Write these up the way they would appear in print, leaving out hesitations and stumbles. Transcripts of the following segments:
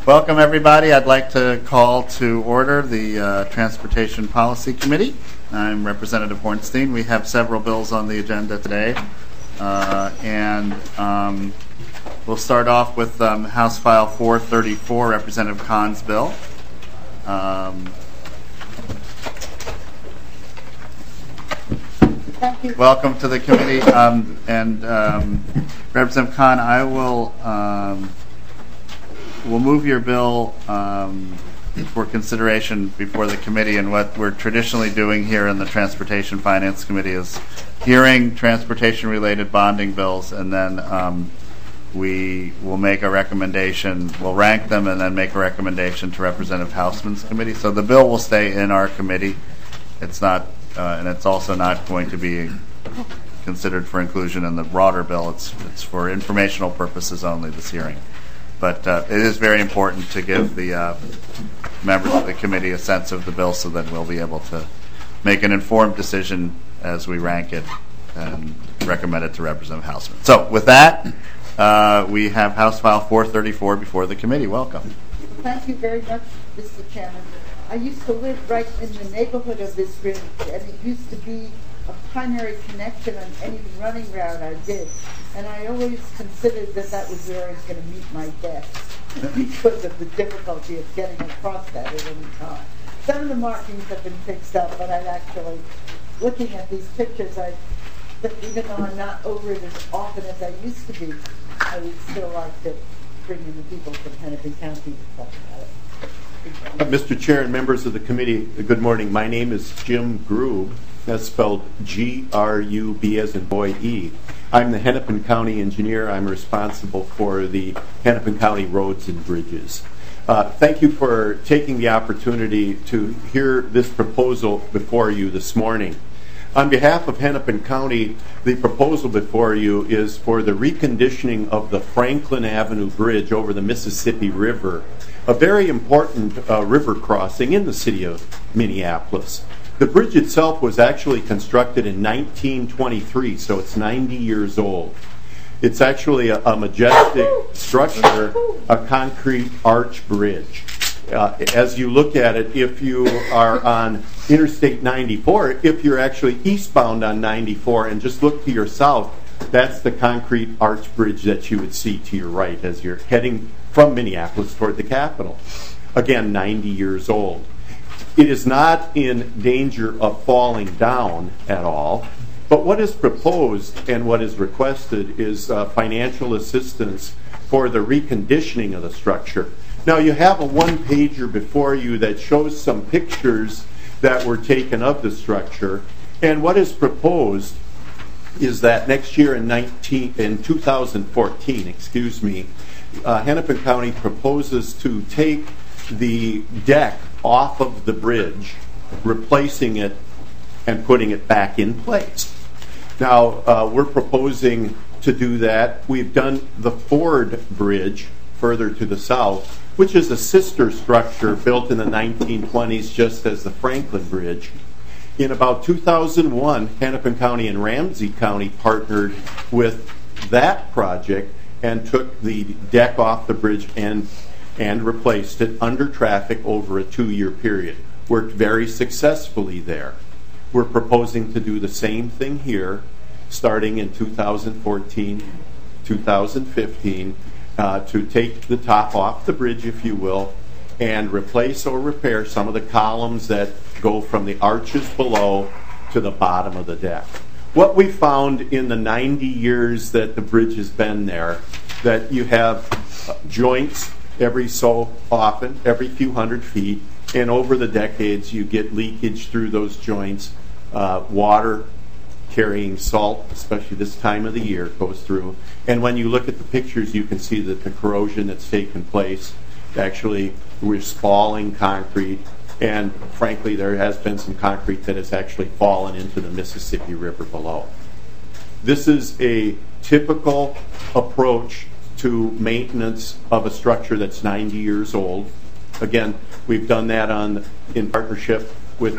Welcome, everybody. I'd like to call to order the Transportation Policy Committee. I'm Representative Hornstein. We have several bills on the agenda today, and we'll start off with House File 434, Representative Kahn's bill. Thank you. Welcome to the committee, and Representative Kahn, I will we'll move your bill for consideration before the committee. And what we're traditionally doing here in the Transportation Finance Committee is hearing transportation-related bonding bills, and then we will make a recommendation. We'll rank them and then make a recommendation to Representative Hausman's committee. So the bill will stay in our committee. It's not, and it's also not going to be considered for inclusion in the broader bill. It's for informational purposes only, this hearing. But it is very important to give the members of the committee a sense of the bill, so that we'll be able to make an informed decision as we rank it and recommend it to Representative Hausman. So with that, we have House File 434 before the committee. Welcome. Thank you very much, Mr. Chairman. I used to live right in the neighborhood of this bridge, and it used to be a primary connection on any running route I did. And I always considered that that was where I was going to meet my death because of the difficulty of getting across that at any time. Some of the markings have been fixed up, but I'd actually, looking at these pictures, even though I'm not over it as often as I used to be, I would still like to bring in the people from Hennepin County to talk about it. Mr. Chair and members of the committee, good morning. My name is Jim Grube. That's spelled G-R-U-B as in boy E. I'm the Hennepin County engineer. I'm responsible for the Hennepin County roads and bridges. Thank you for taking the opportunity to hear this proposal before you this morning. On behalf of Hennepin County, the proposal before you is for the reconditioning of the Franklin Avenue Bridge over the Mississippi River, a very important river crossing in the city of Minneapolis. The bridge itself was actually constructed in 1923, so it's 90 years old. It's actually a majestic structure, a concrete arch bridge. As you look at it, if you are on Interstate 94, if you're actually eastbound on 94 and just look to your south, that's the concrete arch bridge that you would see to your right as you're heading from Minneapolis toward the capital. Again, 90 years old. It is not in danger of falling down at all, but what is proposed and what is requested is financial assistance for the reconditioning of the structure. Now, you have a one-pager before you that shows some pictures that were taken of the structure, and what is proposed is that next year in 2014, Hennepin County proposes to take the deck off of the bridge, replacing it and putting it back in place. Now, we're proposing to do that. We've done the Ford Bridge further to the south, which is a sister structure built in the 1920s just as the Franklin Bridge. In about 2001, Hennepin County and Ramsey County partnered with that project and took the deck off the bridge and replaced it under traffic over a 2-year period. Worked very successfully there. We're proposing to do the same thing here, starting in 2014, 2015, to take the top off the bridge, if you will, and replace or repair some of the columns that go from the arches below to the bottom of the deck. What we found in the 90 years that the bridge has been there, that you have joints every so often, every few hundred feet, and over the decades you get leakage through those joints. Water carrying salt, especially this time of the year, goes through. And when you look at the pictures, you can see that the corrosion that's taken place. Actually, we're spalling concrete, and frankly, there has been some concrete that has actually fallen into the Mississippi River below. This is a typical approach to maintenance of a structure that's 90 years old. Again, we've done that in partnership with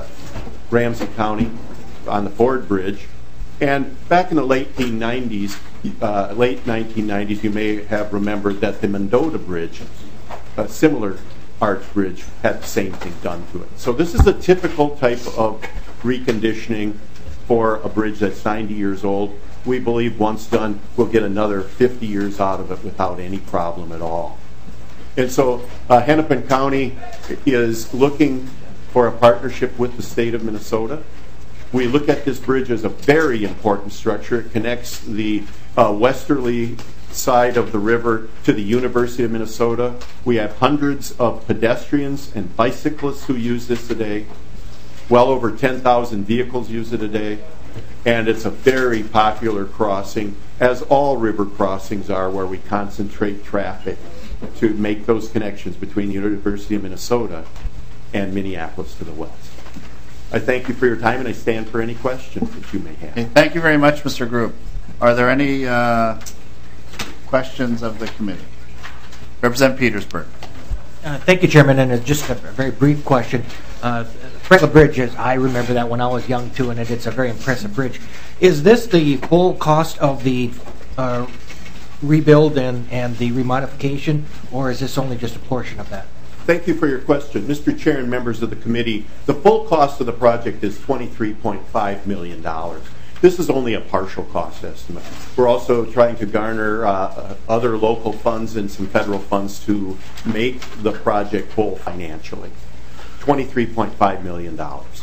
Ramsey County on the Ford Bridge. And back in the late 1990s, late 1990s, you may have remembered that the Mendota Bridge, a similar arch bridge, had the same thing done to it. So this is a typical type of reconditioning for a bridge that's 90 years old. We believe once done, we'll get another 50 years out of it without any problem at all. And so Hennepin County is looking for a partnership with the state of Minnesota. We look at this bridge as a very important structure. It connects the westerly side of the river to the University of Minnesota. We have hundreds of pedestrians and bicyclists who use this today. Well over 10,000 vehicles use it a day. And it's a very popular crossing, as all river crossings are, where we concentrate traffic to make those connections between the University of Minnesota and Minneapolis to the west. I thank you for your time, and I stand for any questions that you may have. Okay, thank you very much, Mr. Group. Are there any questions of the committee? Representative Petersburg. Thank you, Chairman. And just a very brief question. Franklin Bridge, I remember that when I was young too, and it's a very impressive bridge. Is this the full cost of the rebuild and the remodification, or is this only just a portion of that? Thank you for your question. Mr. Chair and members of the committee, the full cost of the project is $23.5 million. This is only a partial cost estimate. We're also trying to garner other local funds and some federal funds to make the project whole financially. $23.5 million.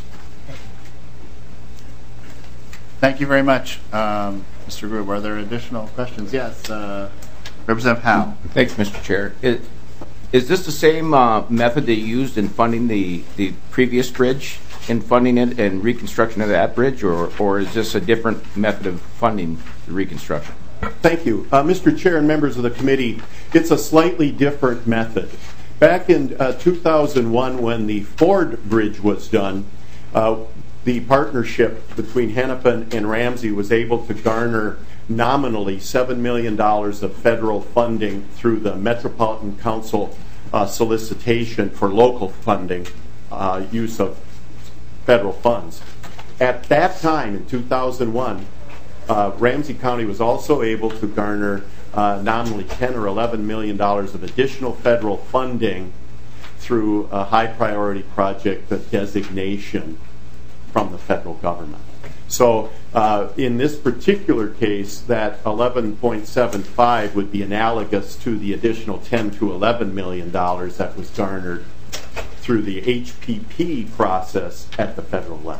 Thank you very much, Mr. Grube. Are there additional questions? Yes, Representative Howe. Thanks, Mr. Chair. Is this the same method that you used in funding the previous bridge, in funding it and reconstruction of that bridge, or is this a different method of funding the reconstruction? Thank you. Mr. Chair and members of the committee, it's a slightly different method. Back in 2001, when the Ford Bridge was done, the partnership between Hennepin and Ramsey was able to garner nominally $7 million of federal funding through the Metropolitan Council solicitation for local funding, use of federal funds. At that time, in 2001, Ramsey County was also able to garner nominally $10 or $11 million of additional federal funding through a high priority project designation from the federal government. So in this particular case, that 11.75 would be analogous to the additional 10 to $11 million that was garnered through the HPP process at the federal level.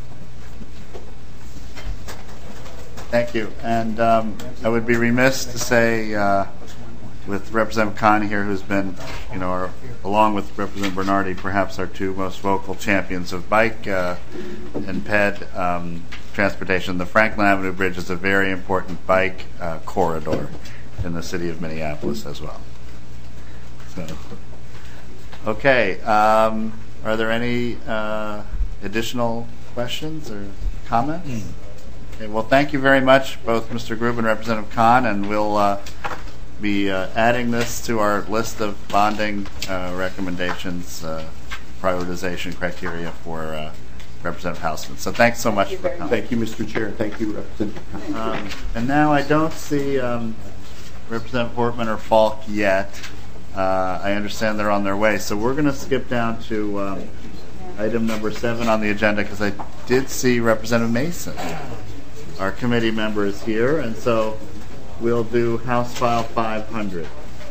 Thank you. And I would be remiss to say, with Representative Khan here, who's been, along with Representative Bernardi, perhaps our two most vocal champions of bike and ped transportation, the Franklin Avenue Bridge is a very important bike corridor in the city of Minneapolis as well. So, okay. Are there any additional questions or comments? Okay, well, thank you very much, both Mr. Grube and Representative Khan, and we'll be adding this to our list of bonding recommendations, prioritization criteria for Representative Hausman. So thanks so much for coming. Thank you, Mr. Chair, and thank you, Representative Khan. And now I don't see Representative Portman or Falk yet. I understand they're on their way. So we're going to skip down to item number 7 on the agenda, because I did see Representative Mason. Our committee member is here, and so we'll do House File 500.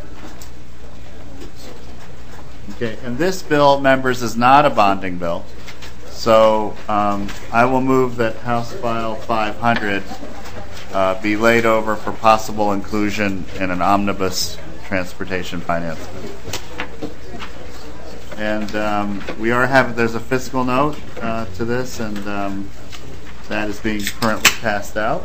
Okay, and this bill, members, is not a bonding bill. So I will move that House File 500 be laid over for possible inclusion in an omnibus transportation finance bill. And we are having, there's a fiscal note to this, and that is being currently passed out.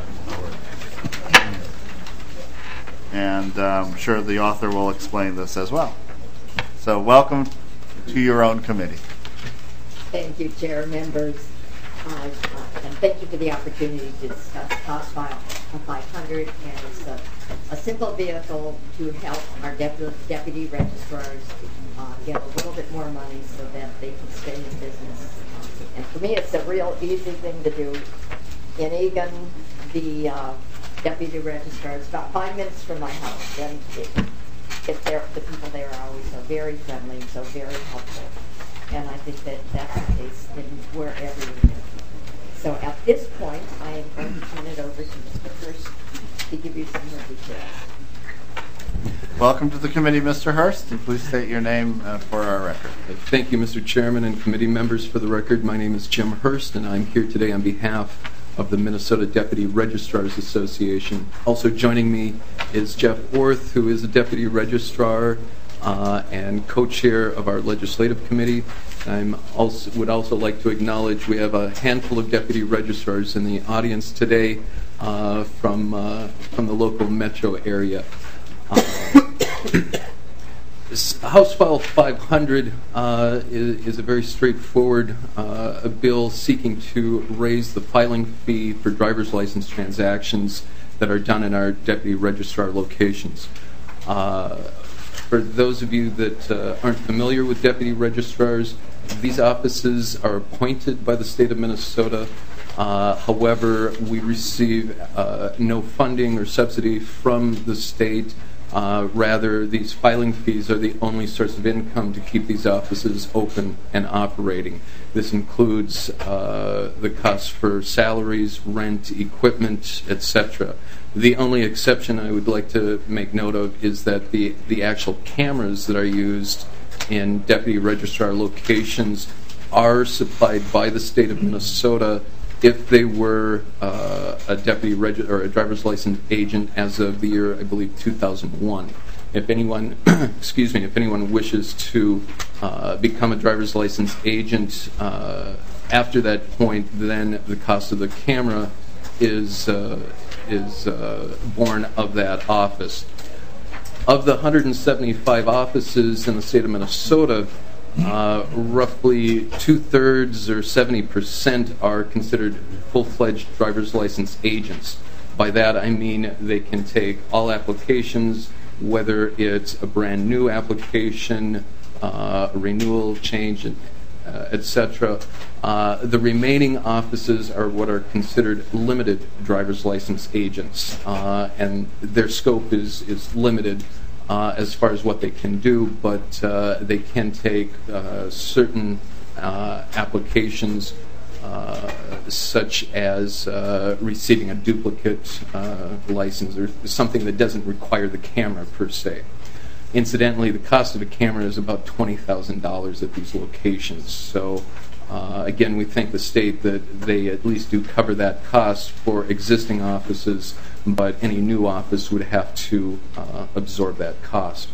And I'm sure the author will explain this as well. So welcome to your own committee. Thank you, Chair, members. And thank you for the opportunity to discuss House File 500. And it's a simple vehicle to help our deputy registrars get a little bit more money so that they can stay in business. And for me, it's a real easy thing to do. In Eagan, the deputy registrar. It's about 5 minutes from my house, and the people there are always so very friendly and so very helpful. And I think that that's the case in wherever you live. So at this point, I am going to turn it over to Mr. Hurst to give you some more details. Welcome to the committee, Mr. Hurst, and please state your name for our record. Thank you, Mr. Chairman and committee members. For the record, my name is Jim Hurst, and I'm here today on behalf of the Minnesota Deputy Registrars Association. Also joining me is Jeff Orth, who is a deputy registrar and co-chair of our legislative committee. I would also like to acknowledge we have a handful of deputy registrars in the audience today from the local metro area. House File 500 is a very straightforward bill seeking to raise the filing fee for driver's license transactions that are done in our deputy registrar locations. For those of you that aren't familiar with deputy registrars, these offices are appointed by the state of Minnesota. However, we receive no funding or subsidy from the state. Rather, these filing fees are the only source of income to keep these offices open and operating. This includes the costs for salaries, rent, equipment, etc. The only exception I would like to make note of is that the actual cameras that are used in deputy registrar locations are supplied by the state of Minnesota if they were a deputy or a driver's license agent as of the year, I believe, 2001. If anyone, if anyone wishes to become a driver's license agent after that point, then the cost of the camera is born of that office. Of the 175 offices in the state of Minnesota, roughly 2/3 or 70% are considered full-fledged driver's license agents. By that I mean they can take all applications, whether it's a brand new application, a renewal, change, etc. The remaining offices are what are considered limited driver's license agents, and their scope is limited as far as what they can do, but they can take certain applications such as receiving a duplicate license or something that doesn't require the camera per se. Incidentally, the cost of a camera is about $20,000 at these locations. So again, we thank the state that they at least do cover that cost for existing offices, but any new office would have to absorb that cost.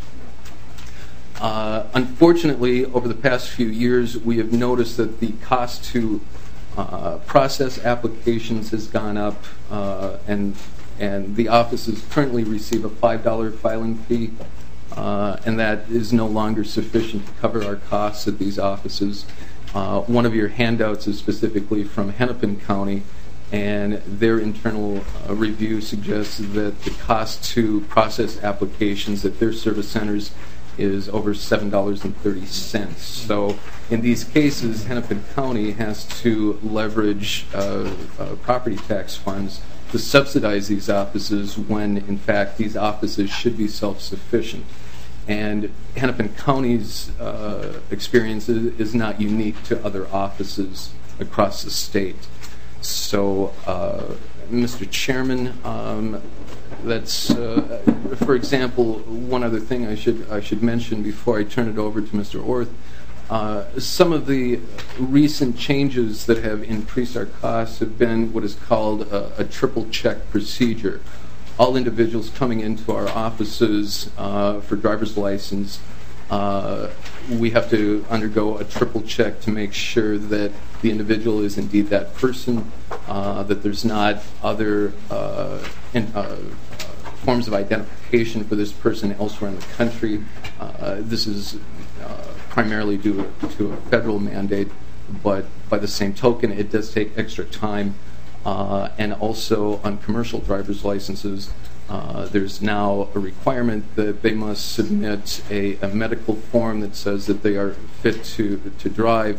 Unfortunately, over the past few years, we have noticed that the cost to process applications has gone up, and the offices currently receive a $5 filing fee, and that is no longer sufficient to cover our costs at these offices. One of your handouts is specifically from Hennepin County, and their internal review suggests that the cost to process applications at their service centers is over $7.30. So in these cases, Hennepin County has to leverage property tax funds to subsidize these offices when, in fact, these offices should be self-sufficient. And Hennepin County's experience is not unique to other offices across the state. So, Mr. Chairman, that's, for example, one other thing I should mention before I turn it over to Mr. Orth. Some of the recent changes that have increased our costs have been what is called a triple check procedure. All individuals coming into our offices for driver's license, we have to undergo a triple check to make sure that the individual is indeed that person, that there's not other forms of identification for this person elsewhere in the country. This is primarily due to a federal mandate, but by the same token, it does take extra time. And also on commercial driver's licenses, there's now a requirement that they must submit a medical form that says that they are fit to drive.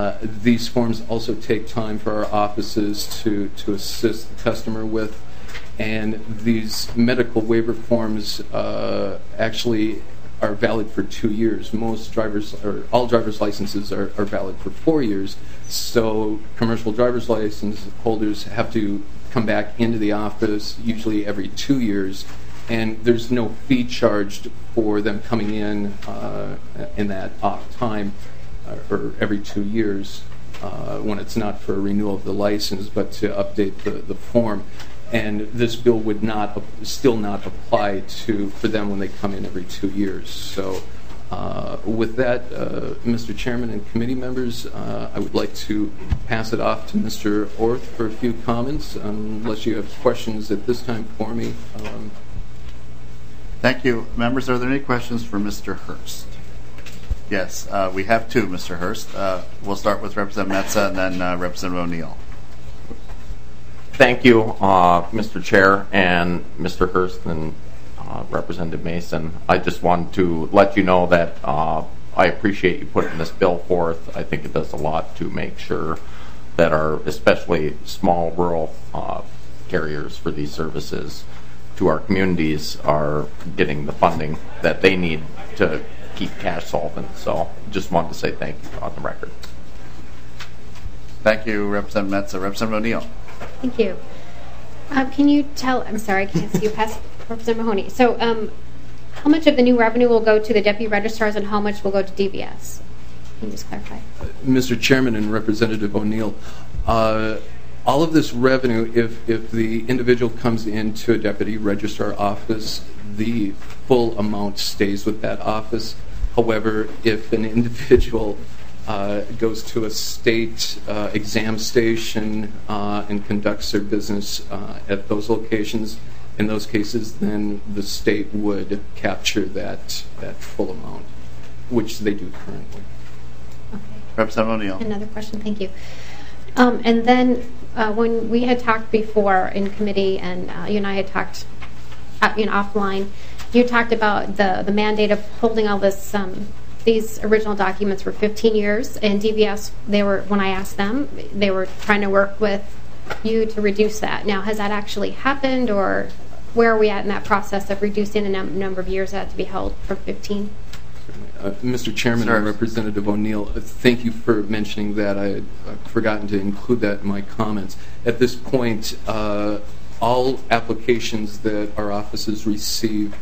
These forms also take time for our offices to assist the customer with. And these medical waiver forms actually are valid for 2 years. Most drivers, or all driver's licenses are valid for 4 years. So commercial driver's license holders have to come back into the office usually every 2 years, and there's no fee charged for them coming in that off time or every 2 years when it's not for a renewal of the license, but to update the form. And this bill would still not apply for them when they come in every 2 years. So with that, Mr. Chairman and committee members, I would like to pass it off to Mr. Orth for a few comments, unless you have questions at this time for me. Thank you. Members, are there any questions for Mr. Hurst? Yes, we have two, Mr. Hurst. We'll start with Representative Metsa and then Representative O'Neill. Thank you, Mr. Chair and Mr. Hurst and Representative Mason. I just wanted to let you know that I appreciate you putting this bill forth. I think it does a lot to make sure that our, especially small rural carriers for these services to our communities, are getting the funding that they need to keep cash solvent. So just wanted to say thank you on the record. Thank you, Representative Metsa. Representative O'Neill. Thank you. Can you tell, I'm sorry, I can't see you past Representative Mahoney. So how much of the new revenue will go to the deputy registrars and how much will go to DVS? Can you just clarify? Mr. Chairman and Representative O'Neill, all of this revenue, if the individual comes into a deputy registrar office, the full amount stays with that office. However, if an individual goes to a state exam station and conducts their business at those locations, in those cases, then the state would capture that full amount, which they do currently. Okay. Representative O'Neill. Another question, thank you. And then when we had talked before in committee, and you and I had talked offline, you talked about the mandate of holding all this. These original documents for 15 years, and DVS, when I asked them, they were trying to work with you to reduce that. Now, has that actually happened, or where are we at in that process of reducing the number of years that to be held from 15? Mr. Chairman and Representative O'Neill, thank you for mentioning that. I had forgotten to include that in my comments. At this point, all applications that our offices receive,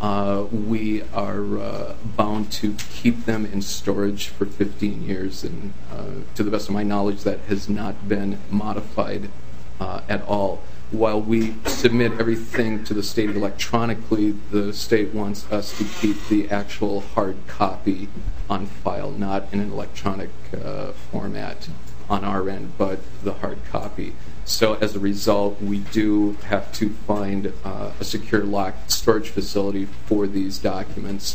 we are bound to keep them in storage for 15 years, and to the best of my knowledge, that has not been modified at all. While we submit everything to the state electronically, the state wants us to keep the actual hard copy on file, not in an electronic format on our end, but the hard copy. So as a result, we do have to find a secure locked storage facility for these documents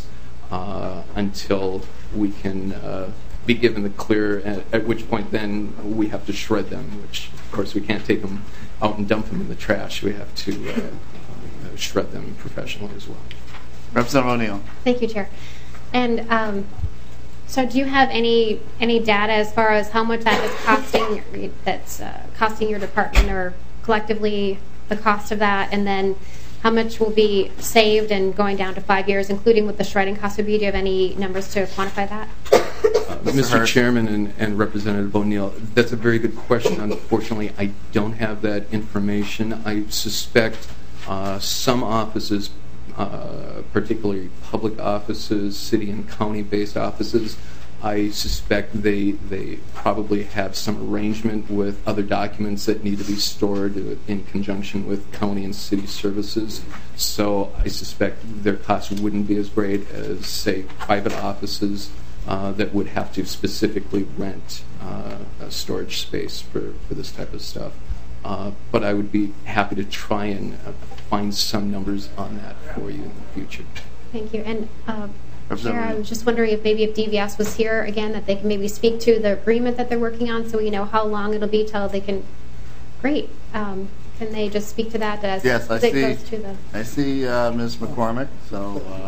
until we can be given the clear, at which point then we have to shred them, which of course we can't take them out and dump them in the trash. We have to shred them professionally as well. Representative O'Neill. Thank you, Chair. And so do you have any data as far as how much that is costing, costing your department, or collectively the cost of that, and then how much will be saved and going down to 5 years, including what the shredding cost would be? Do you have any numbers to quantify that? Mr. Chairman and Representative O'Neill, that's a very good question. Unfortunately, I don't have that information. I suspect some offices, particularly public offices, city and county-based offices, I suspect they probably have some arrangement with other documents that need to be stored in conjunction with county and city services. So I suspect their costs wouldn't be as great as, say, private offices that would have to specifically rent a storage space for this type of stuff. But I would be happy to try and find some numbers on that for you in the future. Thank you. And Chair, I was just wondering if DVS was here again, that they can maybe speak to the agreement that they're working on, so we know how long it'll be till they can. Great. Can they just speak to that as yes, I it see. Goes to the... I see Ms. McCormick. So.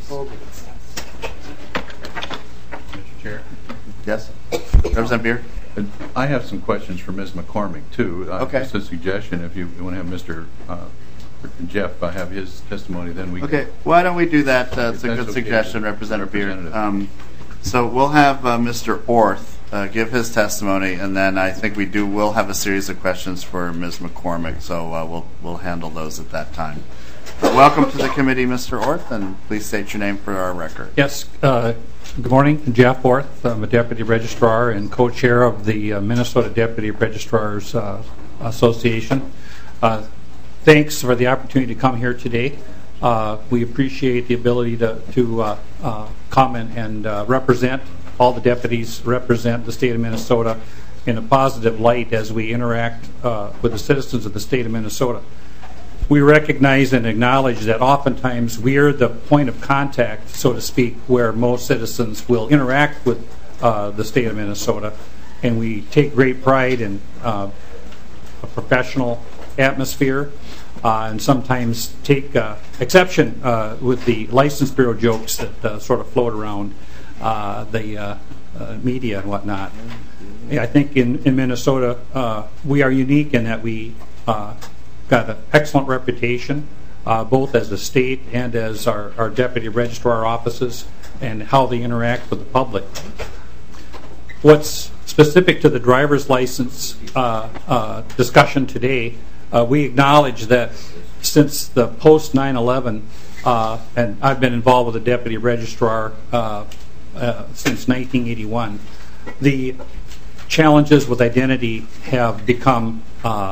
Mr. Chair. Yes. Representative Beer. I have some questions for Ms. McCormick, too. Okay. Just a suggestion, if you want to have Mr. Jeff have his testimony, then we Okay, why don't we do that? It's a good suggestion, Representative Beard. So we'll have Mr. Orth give his testimony, and then I think we'll have a series of questions for Ms. McCormick, so we'll handle those at that time. Welcome to the committee, Mr. Orth, and please state your name for our record. Yes, good morning. Jeff Orth. I'm a Deputy Registrar and co-chair of the Minnesota Deputy Registrars Association. Thanks for the opportunity to come here today. We appreciate the ability to come and represent all the deputies, represent the state of Minnesota in a positive light as we interact with the citizens of the state of Minnesota. We recognize and acknowledge that oftentimes we are the point of contact, so to speak, where most citizens will interact with the state of Minnesota, and we take great pride in a professional atmosphere and sometimes take exception with the license bureau jokes that sort of float around the media and whatnot. I think in Minnesota we are unique in that we got an excellent reputation, both as a state and as our deputy registrar offices, and how they interact with the public. What's specific to the driver's license discussion today, we acknowledge that since the post 9/11, and I've been involved with the deputy registrar since 1981, the challenges with identity have become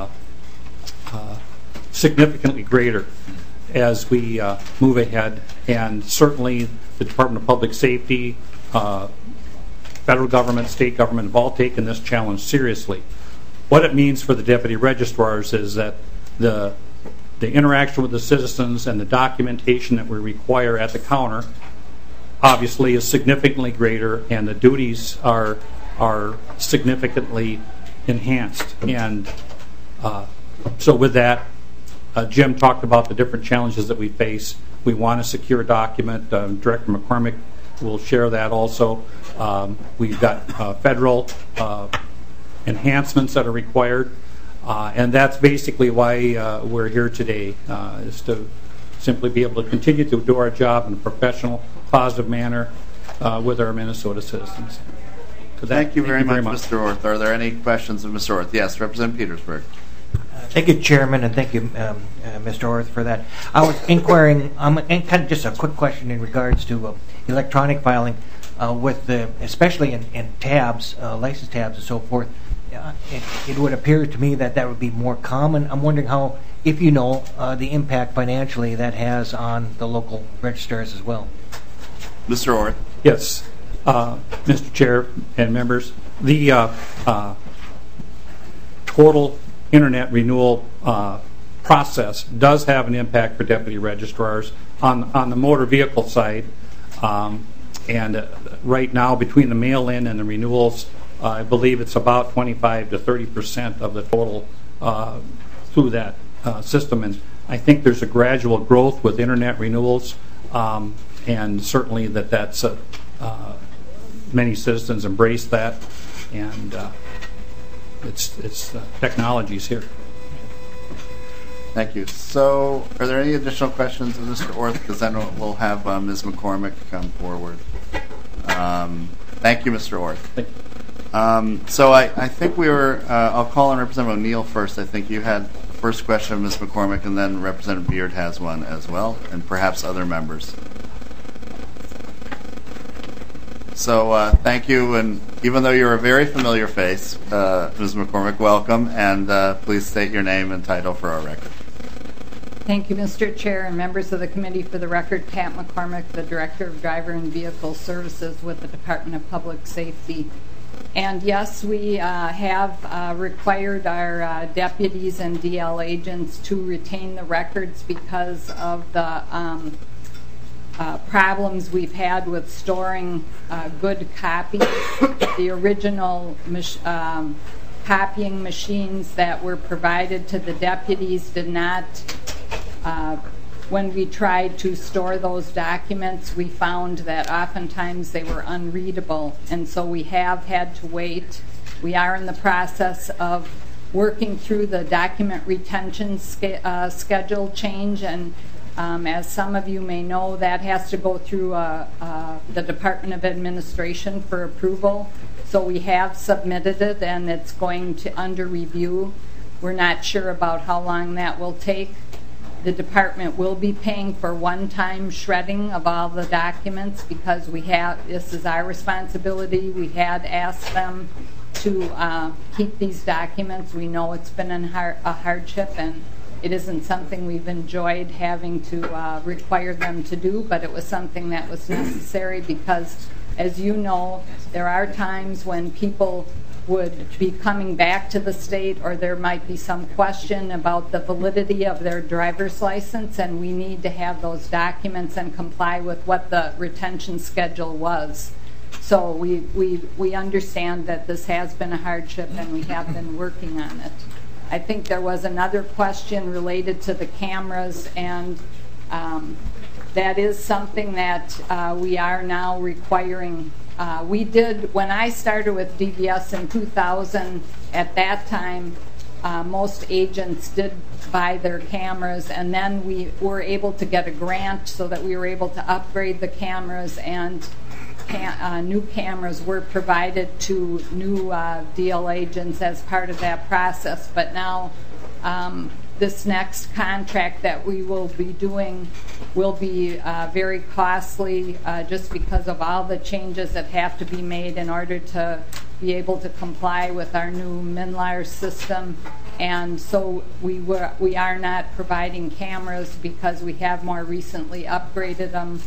significantly greater as we move ahead, and certainly the Department of Public Safety, federal government, state government have all taken this challenge seriously. What it means for the deputy registrars is that the interaction with the citizens and the documentation that we require at the counter obviously is significantly greater, and the duties are significantly enhanced. And so with that, Jim talked about the different challenges that we face. We want a secure document. Director McCormick will share that also. We've got federal enhancements that are required, and that's basically why we're here today, is to simply be able to continue to do our job in a professional, positive manner with our Minnesota citizens. So thank you very much, Mr. Orth. Are there any questions of Mr. Orth? Yes, Representative Petersburg. Thank you, Chairman, and thank you, Mr. Orth, for that. I was inquiring, and kind of just a quick question in regards to electronic filing, with especially in tabs, license tabs and so forth. It would appear to me that would be more common. I'm wondering how, if you know, the impact financially that has on the local registrars as well. Mr. Orth. Yes, Mr. Chair and members, the total internet renewal process does have an impact for deputy registrars on the motor vehicle side, and right now between the mail-in and the renewals, I believe it's about 25 to 30% of the total through that system, and I think there's a gradual growth with internet renewals, and certainly that's many citizens embrace that, and it's technologies here. Thank you. So, are there any additional questions of Mr. Orth? Because then we'll have Ms. McCormick come forward. Thank you, Mr. Orth. Thank you. So I think we were, I'll call on Representative O'Neill first. I think you had the first question of Ms. McCormick, and then Representative Beard has one as well, and perhaps other members. So thank you, and even though you're a very familiar face, Ms. McCormick, welcome, and please state your name and title for our record. Thank you, Mr. Chair and members of the committee. For the record, Pat McCormick, the Director of Driver and Vehicle Services with the Department of Public Safety. And yes, we have required our deputies and DL agents to retain the records because of the problems we've had with storing good copies. The original copying machines that were provided to the deputies did not, when we tried to store those documents, we found that oftentimes they were unreadable, and so we have had to wait We are in the process of working through the document retention schedule change, and as some of you may know, that has to go through the Department of Administration for approval. So we have submitted it, and it's going to under review. We're not sure about how long that will take. The department will be paying for one-time shredding of all the documents because this is our responsibility. We had asked them to keep these documents. We know it's been a hardship, and it isn't something we've enjoyed having to require them to do, but it was something that was necessary because, as you know, there are times when people would be coming back to the state, or there might be some question about the validity of their driver's license, and we need to have those documents and comply with what the retention schedule was. So we understand that this has been a hardship, and we have been working on it. I think there was another question related to the cameras, and that is something that we are now requiring. We did, when I started with DVS in 2000, at that time, most agents did buy their cameras, and then we were able to get a grant so that we were able to upgrade the cameras, and new cameras were provided to new DL agents as part of that process. But now this next contract that we will be doing will be very costly just because of all the changes that have to be made in order to be able to comply with our new MNLARS system. And so we are not providing cameras because we have more recently upgraded them.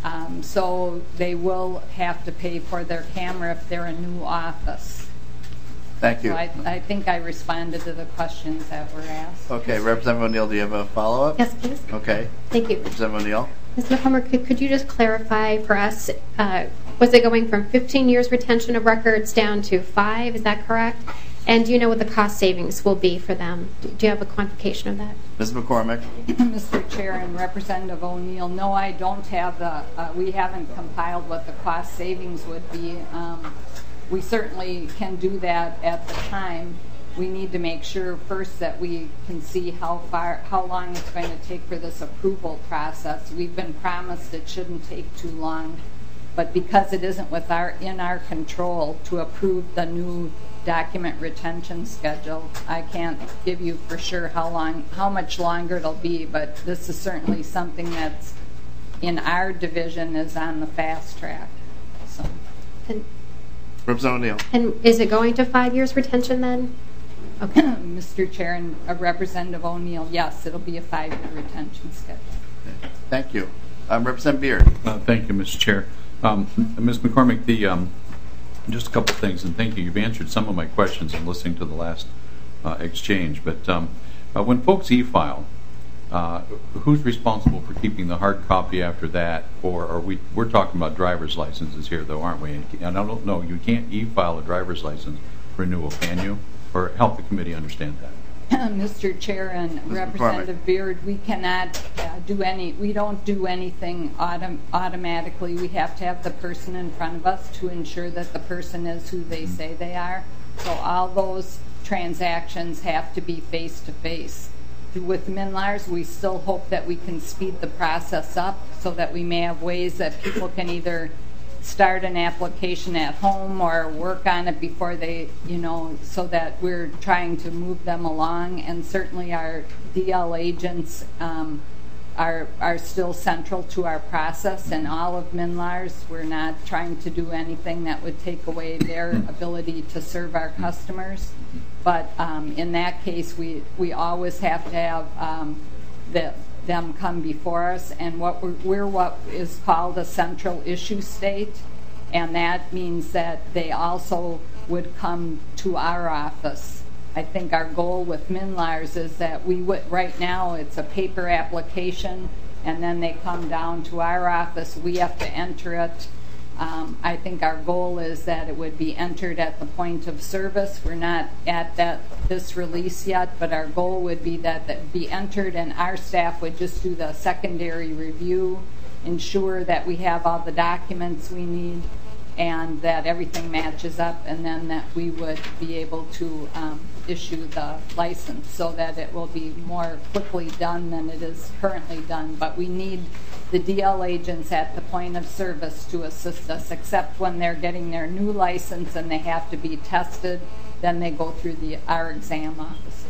So they will have to pay for their camera if they're a new office. Thank you. So I think I responded to the questions that were asked. Okay, Representative O'Neill, do you have a follow-up? Yes, please. Okay. Thank you. Representative O'Neill? Mr. McCormick, could you just clarify for us, was it going from 15 years retention of records down to 5? Is that correct? And do you know what the cost savings will be for them? Do you have a quantification of that? Ms. McCormick? Mr. Chair and Representative O'Neill, no, I don't have we haven't compiled what the cost savings would be. We certainly can do that at the time. We need to make sure first that we can see how long it's going to take for this approval process. We've been promised it shouldn't take too long, but because it isn't in our control to approve the new document retention schedule, I can't give you for sure how much longer it'll be, but this is certainly something that's in our division is on the fast track. So. Representative O'Neill. And is it going to 5 years retention then? Okay. Mr. Chair and Representative O'Neill, yes, it'll be a 5-year retention schedule. Okay. Thank you. Representative Beard. Thank you, Mr. Chair. Ms. McCormick, just a couple of things, and thank you. You've answered some of my questions in listening to the last exchange. But when folks e-file, who's responsible for keeping the hard copy after that? Or we're talking about driver's licenses here, though, aren't we? And I don't know, you can't e-file a driver's license renewal, can you? Or help the committee understand that. Mr. Chair and Representative Beard, we cannot we don't do anything automatically. We have to have the person in front of us to ensure that the person is who they say they are. So all those transactions have to be face-to-face. With MNLARS, we still hope that we can speed the process up so that we may have ways that people can either start an application at home or work on it before they, so that we're trying to move them along. And certainly our DL agents are still central to our process, and all of MNLARS. We're not trying to do anything that would take away their ability to serve our customers. But in that case, we always have to have them come before us, and we're what is called a central issue state, and that means that they also would come to our office. I think our goal with MNLARS is that right now it's a paper application, and then they come down to our office. We have to enter it. I think our goal is that it would be entered at the point of service. We're not at this release yet, but our goal would be that it be entered, and our staff would just do the secondary review, ensure that we have all the documents we need, and that everything matches up, and then that we would be able to issue the license so that it will be more quickly done than it is currently done. But we need the DL agents at the point of service to assist us, except when they're getting their new license and they have to be tested, then they go through our exam offices.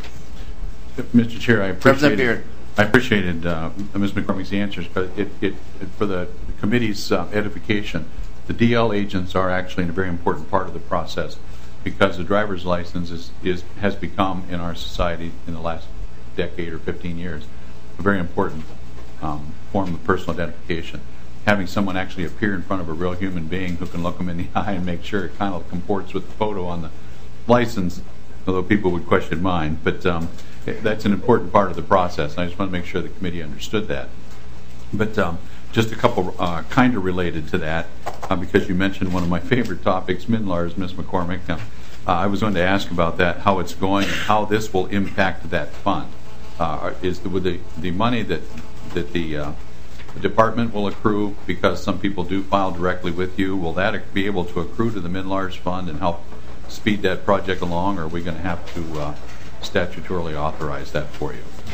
Mr. Chair, I appreciated Ms. McCormick's answers, but for the committee's edification, the DL agents are actually a very important part of the process, because the driver's license has become in our society in the last decade or 15 years a very important form of personal identification. Having someone actually appear in front of a real human being who can look them in the eye and make sure it kind of comports with the photo on the license, although people would question mine, but that's an important part of the process. I just want to make sure the committee understood that. But just a couple kind of related to that, because you mentioned one of my favorite topics, MNLARS, Ms. McCormick. I was going to ask about that, how it's going, and how this will impact that fund. Would the money that the department will accrue, because some people do file directly with you, will that be able to accrue to the MNLARS fund and help speed that project along, or are we going to have to statutorily authorize that for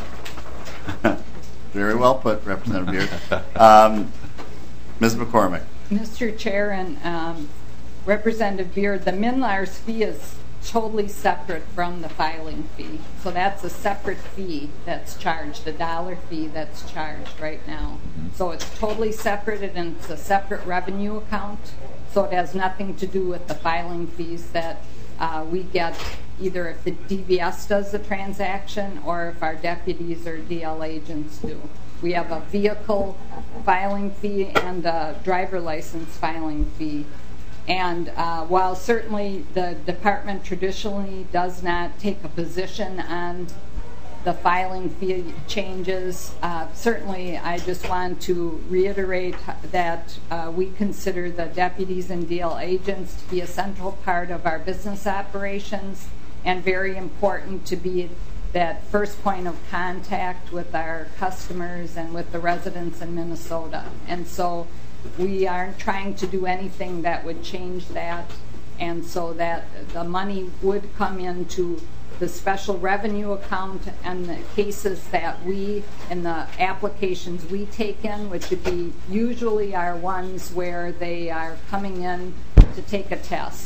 you? Very well put, Representative Beard. Ms. McCormick. Mr. Chair and Representative Beard, the MNLARS fee is totally separate from the filing fee. So that's a separate fee that's charged, a dollar fee that's charged right now. So it's totally separate, and it's a separate revenue account. So it has nothing to do with the filing fees that we get, either if the DVS does the transaction or if our deputies or DL agents do. We have a vehicle filing fee and a driver license filing fee. And while certainly the department traditionally does not take a position on the filing fee changes, certainly I just want to reiterate that we consider the deputies and DL agents to be a central part of our business operations, and very important to be that first point of contact with our customers and with the residents in Minnesota. And so we aren't trying to do anything that would change that, and so that the money would come into the special revenue account, and the cases that we, in the applications we take in, which would be usually are ones where they are coming in to take a test.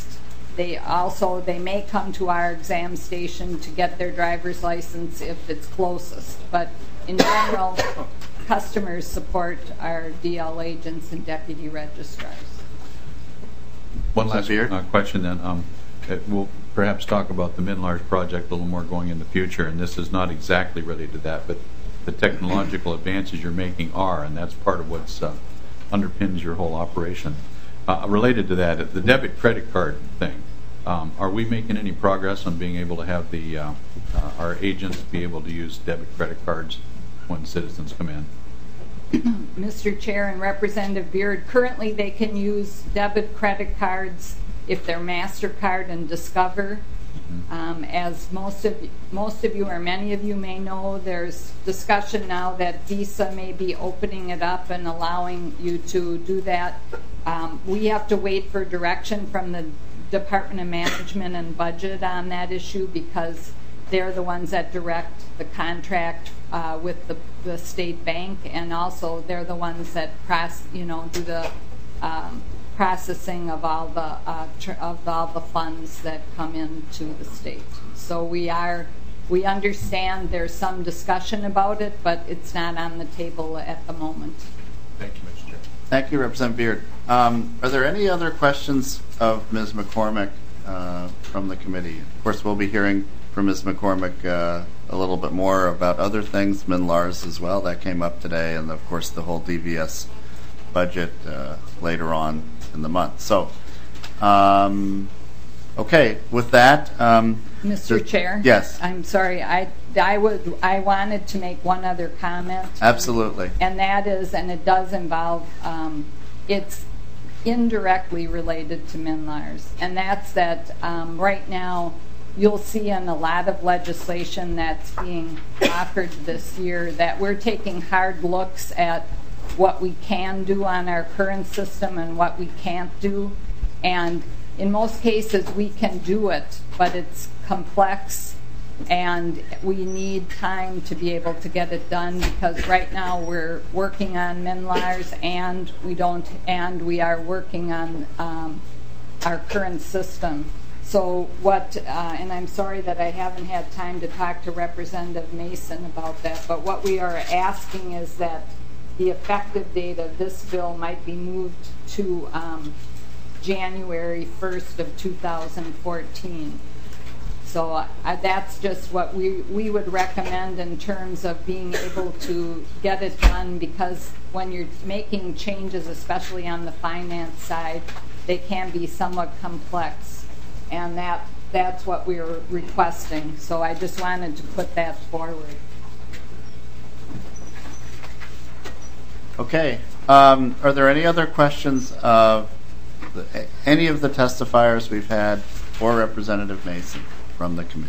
They may come to our exam station to get their driver's license if it's closest, but in general, customers support our DL agents and deputy registrars. One last question then. We'll perhaps talk about the MNLARS project a little more going in the future, and this is not exactly related to that, but the technological advances you're making are, and that's part of what underpins your whole operation. Related to that, the debit credit card thing, are we making any progress on being able to have our agents be able to use debit credit cards when citizens come in? Mr. Chair and Representative Beard, currently they can use debit credit cards if they're MasterCard and Discover. As most of you or many of you may know, there's discussion now that Visa may be opening it up and allowing you to do that. We have to wait for direction from the Department of Management and Budget on that issue, because they're the ones that direct the contract with the state bank, and also they're the ones that do the processing of all the funds that come into the state. So we understand there's some discussion about it, but it's not on the table at the moment. Thank you, Mr. Chair. Thank you, Representative Beard. Are there any other questions of Ms. McCormick from the committee? Of course, we'll be hearing from Ms. McCormick a little bit more about other things, MNLARS as well, that came up today, and of course the whole DVS budget later on in the month. So, okay, with that, Mr. Chair. Yes. I'm sorry. I wanted to make one other comment. Absolutely. And that is, and it does involve, it's indirectly related to MNLARS, and that's that right now you'll see in a lot of legislation that's being offered this year that we're taking hard looks at what we can do on our current system and what we can't do. And in most cases, we can do it, but it's complex, and we need time to be able to get it done, because right now we're working on MNLARS and we are working on our current system. So and I'm sorry that I haven't had time to talk to Representative Mason about that, but what we are asking is that the effective date of this bill might be moved to January 1st of 2014. So that's just what we would recommend in terms of being able to get it done, because when you're making changes, especially on the finance side, they can be somewhat complex, and that's what we're requesting. So I just wanted to put that forward. Okay. Are there any other questions of any of the testifiers we've had or Representative Mason from the committee?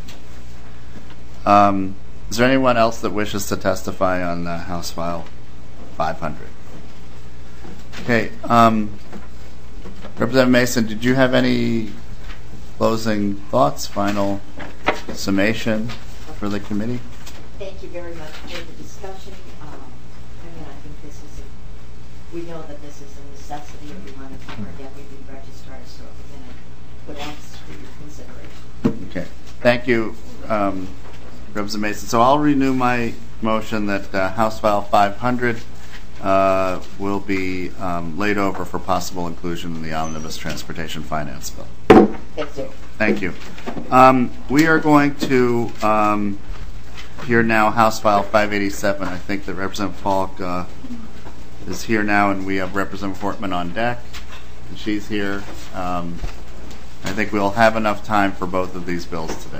Is there anyone else that wishes to testify on House File 500? Okay. Representative Mason, did you have any closing thoughts, final summation for the committee? Thank you very much for the discussion. I think we know that this is a necessity if we want to keep our deputy registrars, so we're going to put else for your consideration. Okay. Thank you, Representative Mason. So I'll renew my motion that House File 500 will be laid over for possible inclusion in the Omnibus Transportation Finance Bill. Thank you. Thank you. We are going to hear now House File 587. I think that Representative Falk is here now, and we have Representative Fortman on deck, and she's here. I think we'll have enough time for both of these bills today.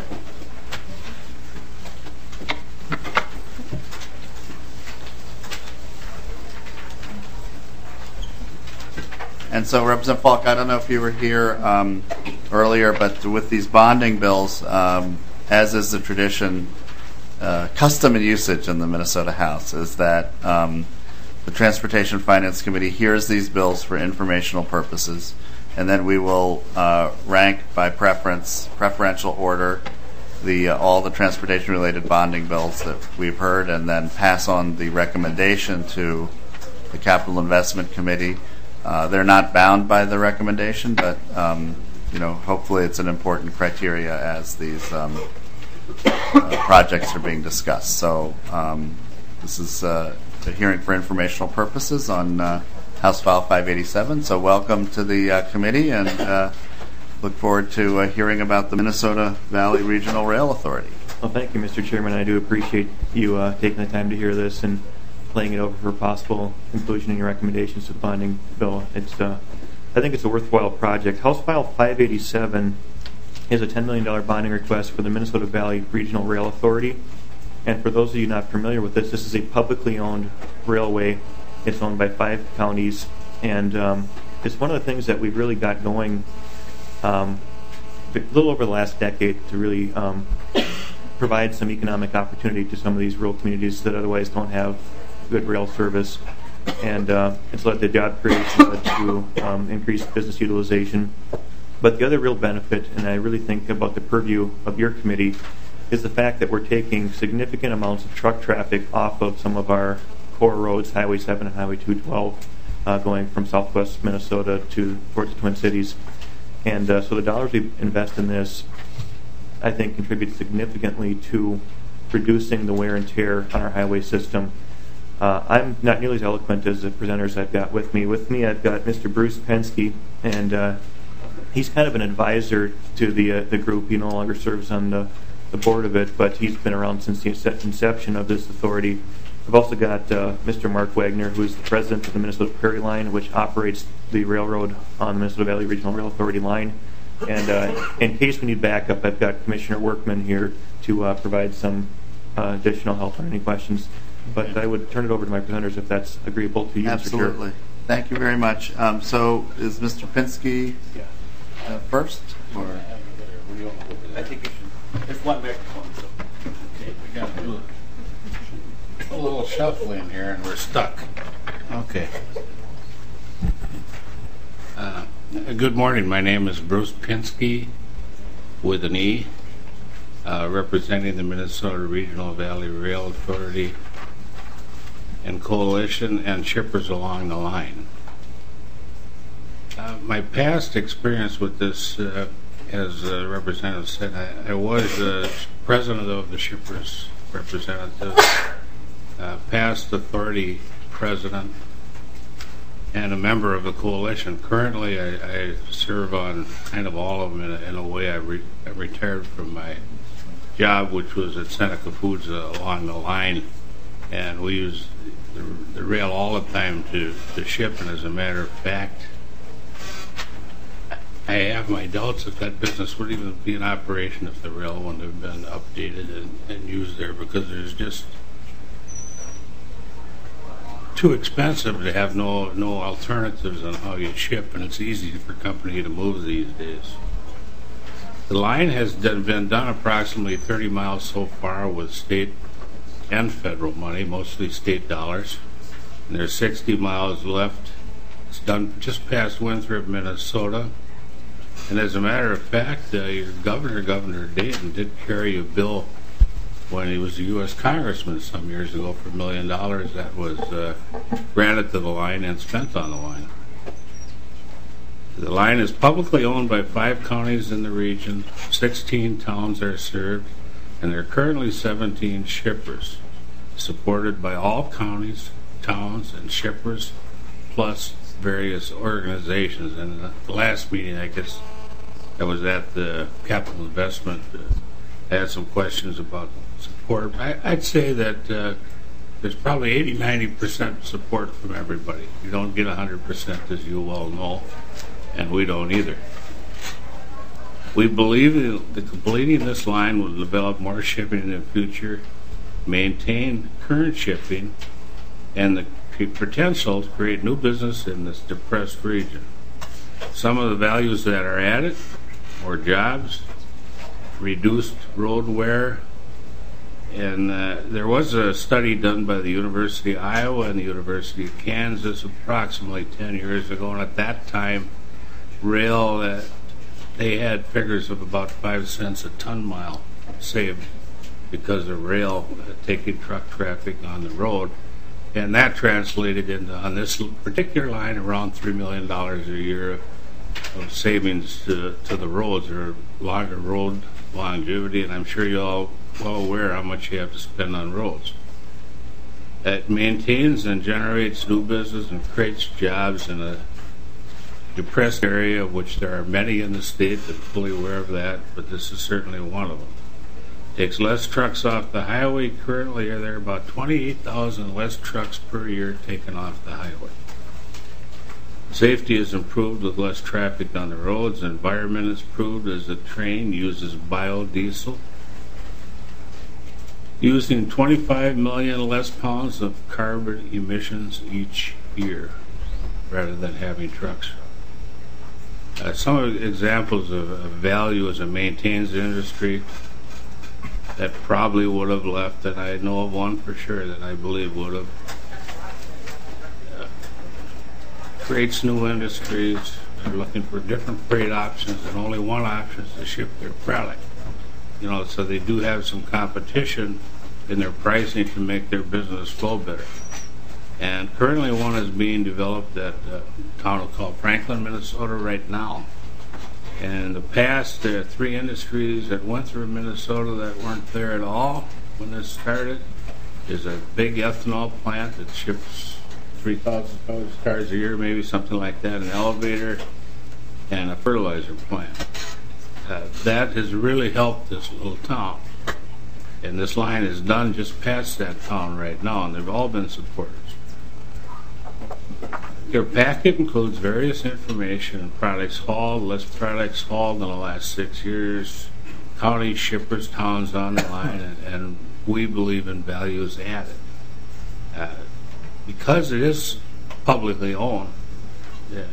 And so, Representative Falk, I don't know if you were here earlier, but with these bonding bills, as is the tradition, custom and usage in the Minnesota House is that the Transportation Finance Committee hears these bills for informational purposes, and then we will rank by preferential order, all the transportation-related bonding bills that we've heard, and then pass on the recommendation to the Capital Investment Committee. They're not bound by the recommendation, but hopefully it's an important criteria as these projects are being discussed. So this is a hearing for informational purposes on House File 587. So welcome to the committee, and look forward to hearing about the Minnesota Valley Regional Rail Authority. Well, thank you, Mr. Chairman. I do appreciate you taking the time to hear this and laying it over for possible inclusion in your recommendations to the bonding bill. I think it's a worthwhile project. House File 587 is a $10 million bonding request for the Minnesota Valley Regional Rail Authority. And for those of you not familiar with this is a publicly owned railway. It's owned by 5 counties, and it's one of the things that we've really got going a little over the last decade to really provide some economic opportunity to some of these rural communities that otherwise don't have good rail service. And it's led to job creation, led to increased business utilization. But the other real benefit, and I really think about the purview of your committee, is the fact that we're taking significant amounts of truck traffic off of some of our core roads, Highway 7 and Highway 212, going from southwest Minnesota towards the Twin Cities. And so the dollars we invest in this, I think, contribute significantly to reducing the wear and tear on our highway system. I'm not nearly as eloquent as the presenters I've got with me. With me, I've got Mr. Bruce Penske, and he's kind of an advisor to the group. He no longer serves on the board of it, but he's been around since the inception of this authority. I've also got Mr. Mark Wagner, who is the president of the Minnesota Prairie Line, which operates the railroad on the Minnesota Valley Regional Rail Authority line. And in case we need backup, I've got Commissioner Workman here to provide some additional help on any questions. But I would turn it over to my presenters if that's agreeable to you, Absolutely. Mr. Chair. Thank you very much. So is Mr. Penske first? Or? I think you should. There's one microphone. So. Okay, we got to do a little shuffling here, and we're stuck. Okay. Good morning. My name is Bruce Pinsky with an E, representing the Minnesota Regional Valley Rail Authority and Coalition and shippers along the line. My past experience with this, as the representative said, I was the president of the shippers representative, past authority president, and a member of the coalition. Currently, I serve on kind of all of them in a way. I retired from my job, which was at Seneca Foods along the line, and we use the rail all the time to ship. And as a matter of fact, I have my doubts if that business would even be in operation if the rail wouldn't have been updated and used there, because there's just too expensive to have no alternatives on how you ship, and it's easy for a company to move these days. The line has been done approximately 30 miles so far with state and federal money, mostly state dollars, and there's 60 miles left. It's done just past Winthrop, Minnesota, and as a matter of fact, your Governor Dayton, did carry a bill when he was a U.S. Congressman some years ago for $1 million that was granted to the line and spent on the line. The line is publicly owned by 5 counties in the region, 16 towns are served, and there are currently 17 shippers, supported by all counties, towns, and shippers, plus various organizations. And the last meeting, I guess, I was at the capital investment, I had some questions about support. I'd say that there's probably 80-90% support from everybody. You don't get 100%, as you well know, and we don't either. We believe that completing this line will develop more shipping in the future, maintain current shipping, and the potential to create new business in this depressed region. Some of the values that are added: more jobs, reduced road wear, and there was a study done by the University of Iowa and the University of Kansas approximately 10 years ago, and at that time, rail, they had figures of about 5 cents a ton mile saved because of rail taking truck traffic on the road, and that translated into, on this particular line, around $3 million a year of savings to the roads, or longer road longevity, and I'm sure you're all well aware how much you have to spend on roads. It maintains and generates new business and creates jobs in a depressed area, of which there are many in the state. I'm fully aware of that, but this is certainly one of them. Takes less trucks off the highway. Currently, there are about 28,000 less trucks per year taken off the highway. Safety is improved with less traffic on the roads. The environment is improved as the train uses biodiesel, using 25 million less pounds of carbon emissions each year rather than having trucks. Some of the examples of value as it maintains the industry that probably would have left, and I know of one for sure that I believe would have. Creates new industries. They're looking for different freight options, and only one option is to ship their product. You know, so they do have some competition in their pricing to make their business flow better. And currently one is being developed at a town called Franklin, Minnesota right now. And in the past, there are 3 industries that went through Minnesota that weren't there at all when this started. There's a big ethanol plant that ships 3,000 cars a year, maybe something like that, an elevator, and a fertilizer plant. That has really helped this little town. And this line is done just past that town right now, and they've all been supporters. Your packet includes various information and products hauled, list products hauled in the last 6 years, county shippers, towns on the line, and we believe in values added. Because it is publicly owned, it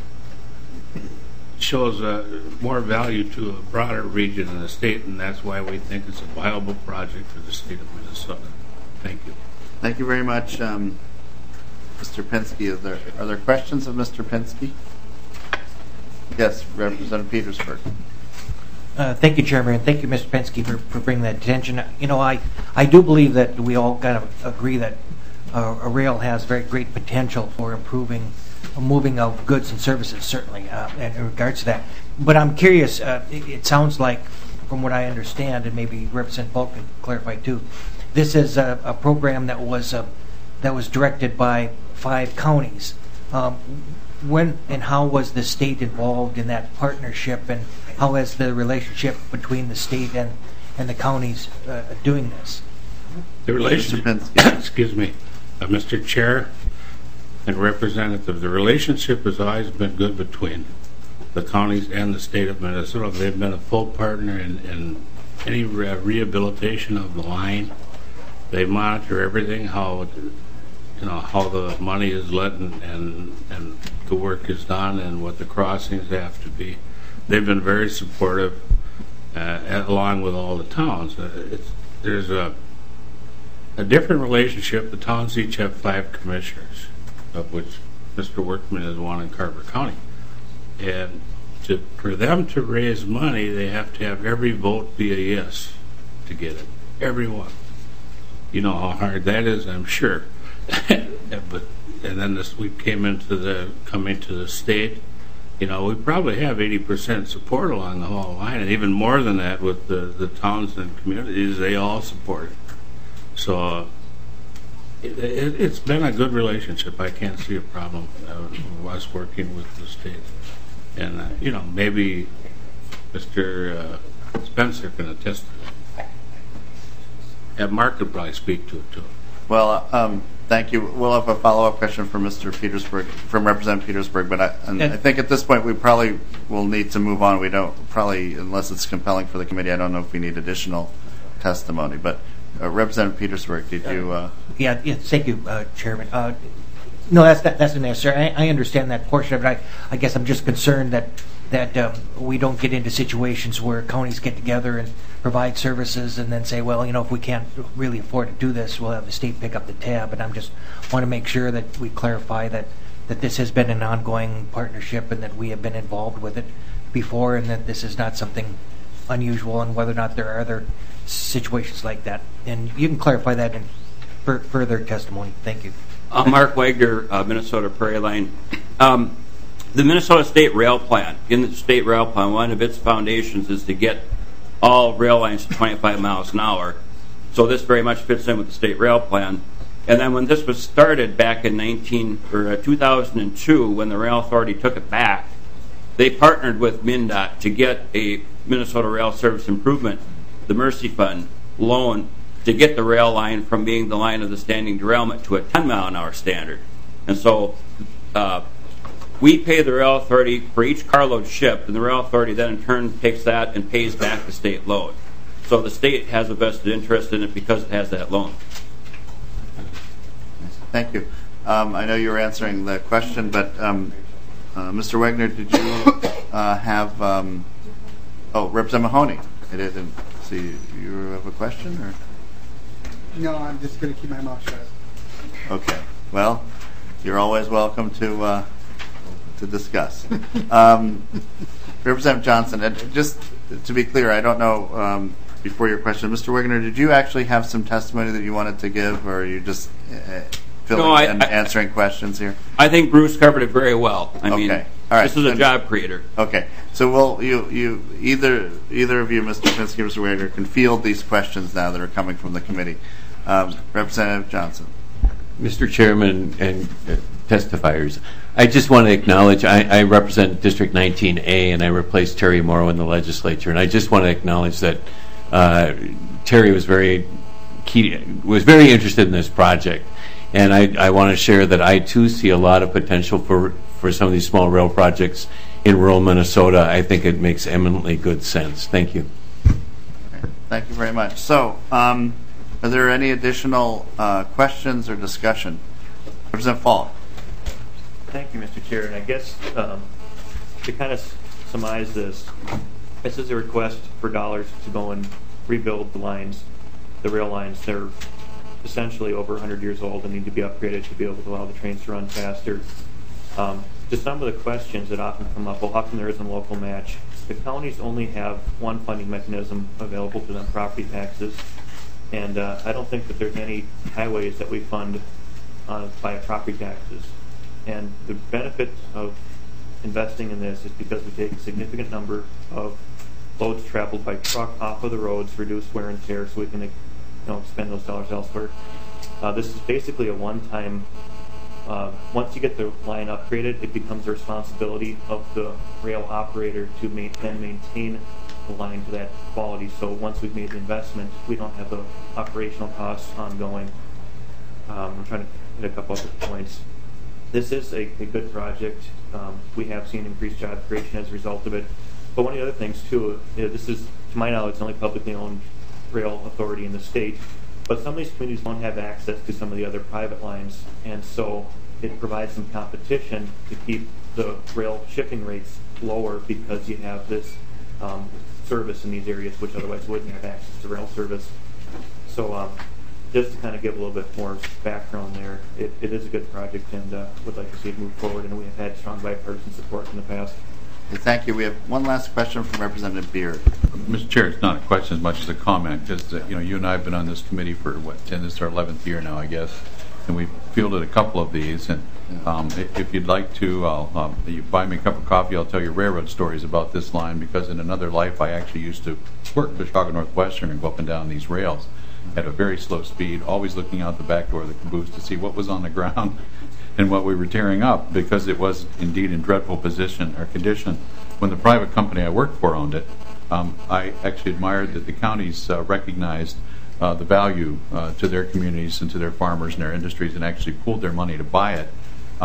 shows more value to a broader region in the state, and that's why we think it's a viable project for the state of Minnesota. Thank you. Thank you very much, Mr. Pinsky. Are there questions of Mr. Pinsky? Yes, Representative Petersburg. Thank you, Chairman, and thank you, Mr. Penske, for bringing that attention. You know, I do believe that we all kind of agree that a rail has very great potential for improving moving of goods and services, certainly, in regards to that. But I'm curious, it sounds like, from what I understand, and maybe Representative Polk can clarify too, this is a program that was directed by 5 counties. When and how was the state involved in that partnership, and how is the relationship between the state and the counties doing this? The relationship, excuse me, Mr. Chair and Representative, the relationship has always been good between the counties and the state of Minnesota. They've been a full partner in any rehabilitation of the line. They monitor everything, how the money is let and the work is done and what the crossings have to be. They've been very supportive, along with all the towns. There's a different relationship. The towns each have 5 commissioners, of which Mr. Workman is one in Carver County. And for them to raise money, they have to have every vote be a yes to get it. Everyone. You know how hard that is, I'm sure. And then we coming to the state. You know, we probably have 80% support along the whole line, and even more than that with the towns and communities. They all support it. So it's been a good relationship. I can't see a problem with us working with the state. And maybe Mr. Spencer can attest to that. And Mark could probably speak to it too. Well, thank you. We'll have a follow-up question from Mr. Petersburg, from Representative Petersburg, but I think at this point we probably will need to move on. We don't probably, unless it's compelling for the committee, I don't know if we need additional testimony. But Representative Petersburg, did you? Yeah, thank you, Chairman. No, that's unnecessary. I understand that portion of it. I guess I'm just concerned that we don't get into situations where counties get together and provide services and then say, well, if we can't really afford to do this, we'll have the state pick up the tab. And I just want to make sure that we clarify that this has been an ongoing partnership and that we have been involved with it before, and that this is not something unusual, and whether or not there are other situations like that. And you can clarify that in further testimony. Thank you. Mark Wagner, Minnesota Prairie Line. The Minnesota State Rail Plan, in the State Rail Plan, one of its foundations is to get all rail lines to 25 miles an hour. So this very much fits in with the State Rail Plan. And then when this was started back in 2002, when the Rail Authority took it back, they partnered with MnDOT to get a Minnesota Rail Service Improvement, the Mercy Fund loan, to get the rail line from being the line of the standing derailment to a 10-mile-an-hour standard. And so we pay the Rail Authority for each carload shipped, and the Rail Authority then in turn takes that and pays back the state load. So the state has a vested interest in it because it has that loan. Thank you. I know you were answering the question, but Mr. Wagner, did you have... Representative Mahoney. I didn't see you have a question, or... No, I'm just going to keep my mouth shut. Okay. Well, you're always welcome to discuss. Representative Johnson, and just to be clear, I don't know, before your question, Mr. Wagner, did you actually have some testimony that you wanted to give, or are you just filling in, answering questions here? I think Bruce covered it very well. I mean, all right. This is a job creator. Okay. So either of you, Mr. Penske and Mr. Wagner, can field these questions now that are coming from the committee. Representative Johnson. Mr. Chairman and testifiers, I just want to acknowledge I represent District 19A, and I replaced Terry Morrow in the legislature, and I just want to acknowledge that Terry was very interested in this project, and I want to share that I too see a lot of potential for some of these small rail projects in rural Minnesota. I think it makes eminently good sense. Thank you. Okay. Thank you very much. So, are there any additional questions or discussion? Representative Falk. Thank you, Mr. Chair. And I guess to kind of surmise this is a request for dollars to go and rebuild the lines, the rail lines. They're essentially over 100 years old and need to be upgraded to be able to allow the trains to run faster. To some of the questions that often come up, well, how come there isn't a local match? The counties only have one funding mechanism available to them, property taxes. And I don't think that there's any highways that we fund via property taxes. And the benefit of investing in this is because we take a significant number of loads traveled by truck off of the roads, reduce wear and tear, so we can spend those dollars elsewhere. This is basically a one-time. Once you get the line upgraded, it becomes the responsibility of the rail operator to then maintain the line to that quality. So once we've made the investment, we don't have the operational costs ongoing. I'm trying to hit a couple other points. This is a good project. We have seen increased job creation as a result of it. But one of the other things, too, this is, to my knowledge, the only publicly owned rail authority in the state. But some of these communities don't have access to some of the other private lines, and so it provides some competition to keep the rail shipping rates lower because you have this service in these areas which otherwise wouldn't have access to rail service. So just to kind of give a little bit more background there, it is a good project and would like to see it move forward, and we have had strong bipartisan support in the past. Thank you. We have one last question from Representative Beard. Mr. Chair, it's not a question as much as a comment, because you and I have been on this committee for this is our 11th year now, I guess, and we've fielded a couple of these. And if you'd like to, you buy me a cup of coffee, I'll tell you railroad stories about this line, because in another life I actually used to work for Chicago Northwestern and go up and down these rails at a very slow speed, always looking out the back door of the caboose to see what was on the ground and what we were tearing up, because it was indeed in dreadful position or condition. When the private company I worked for owned it, I actually admired that the counties recognized the value to their communities and to their farmers and their industries, and actually pooled their money to buy it.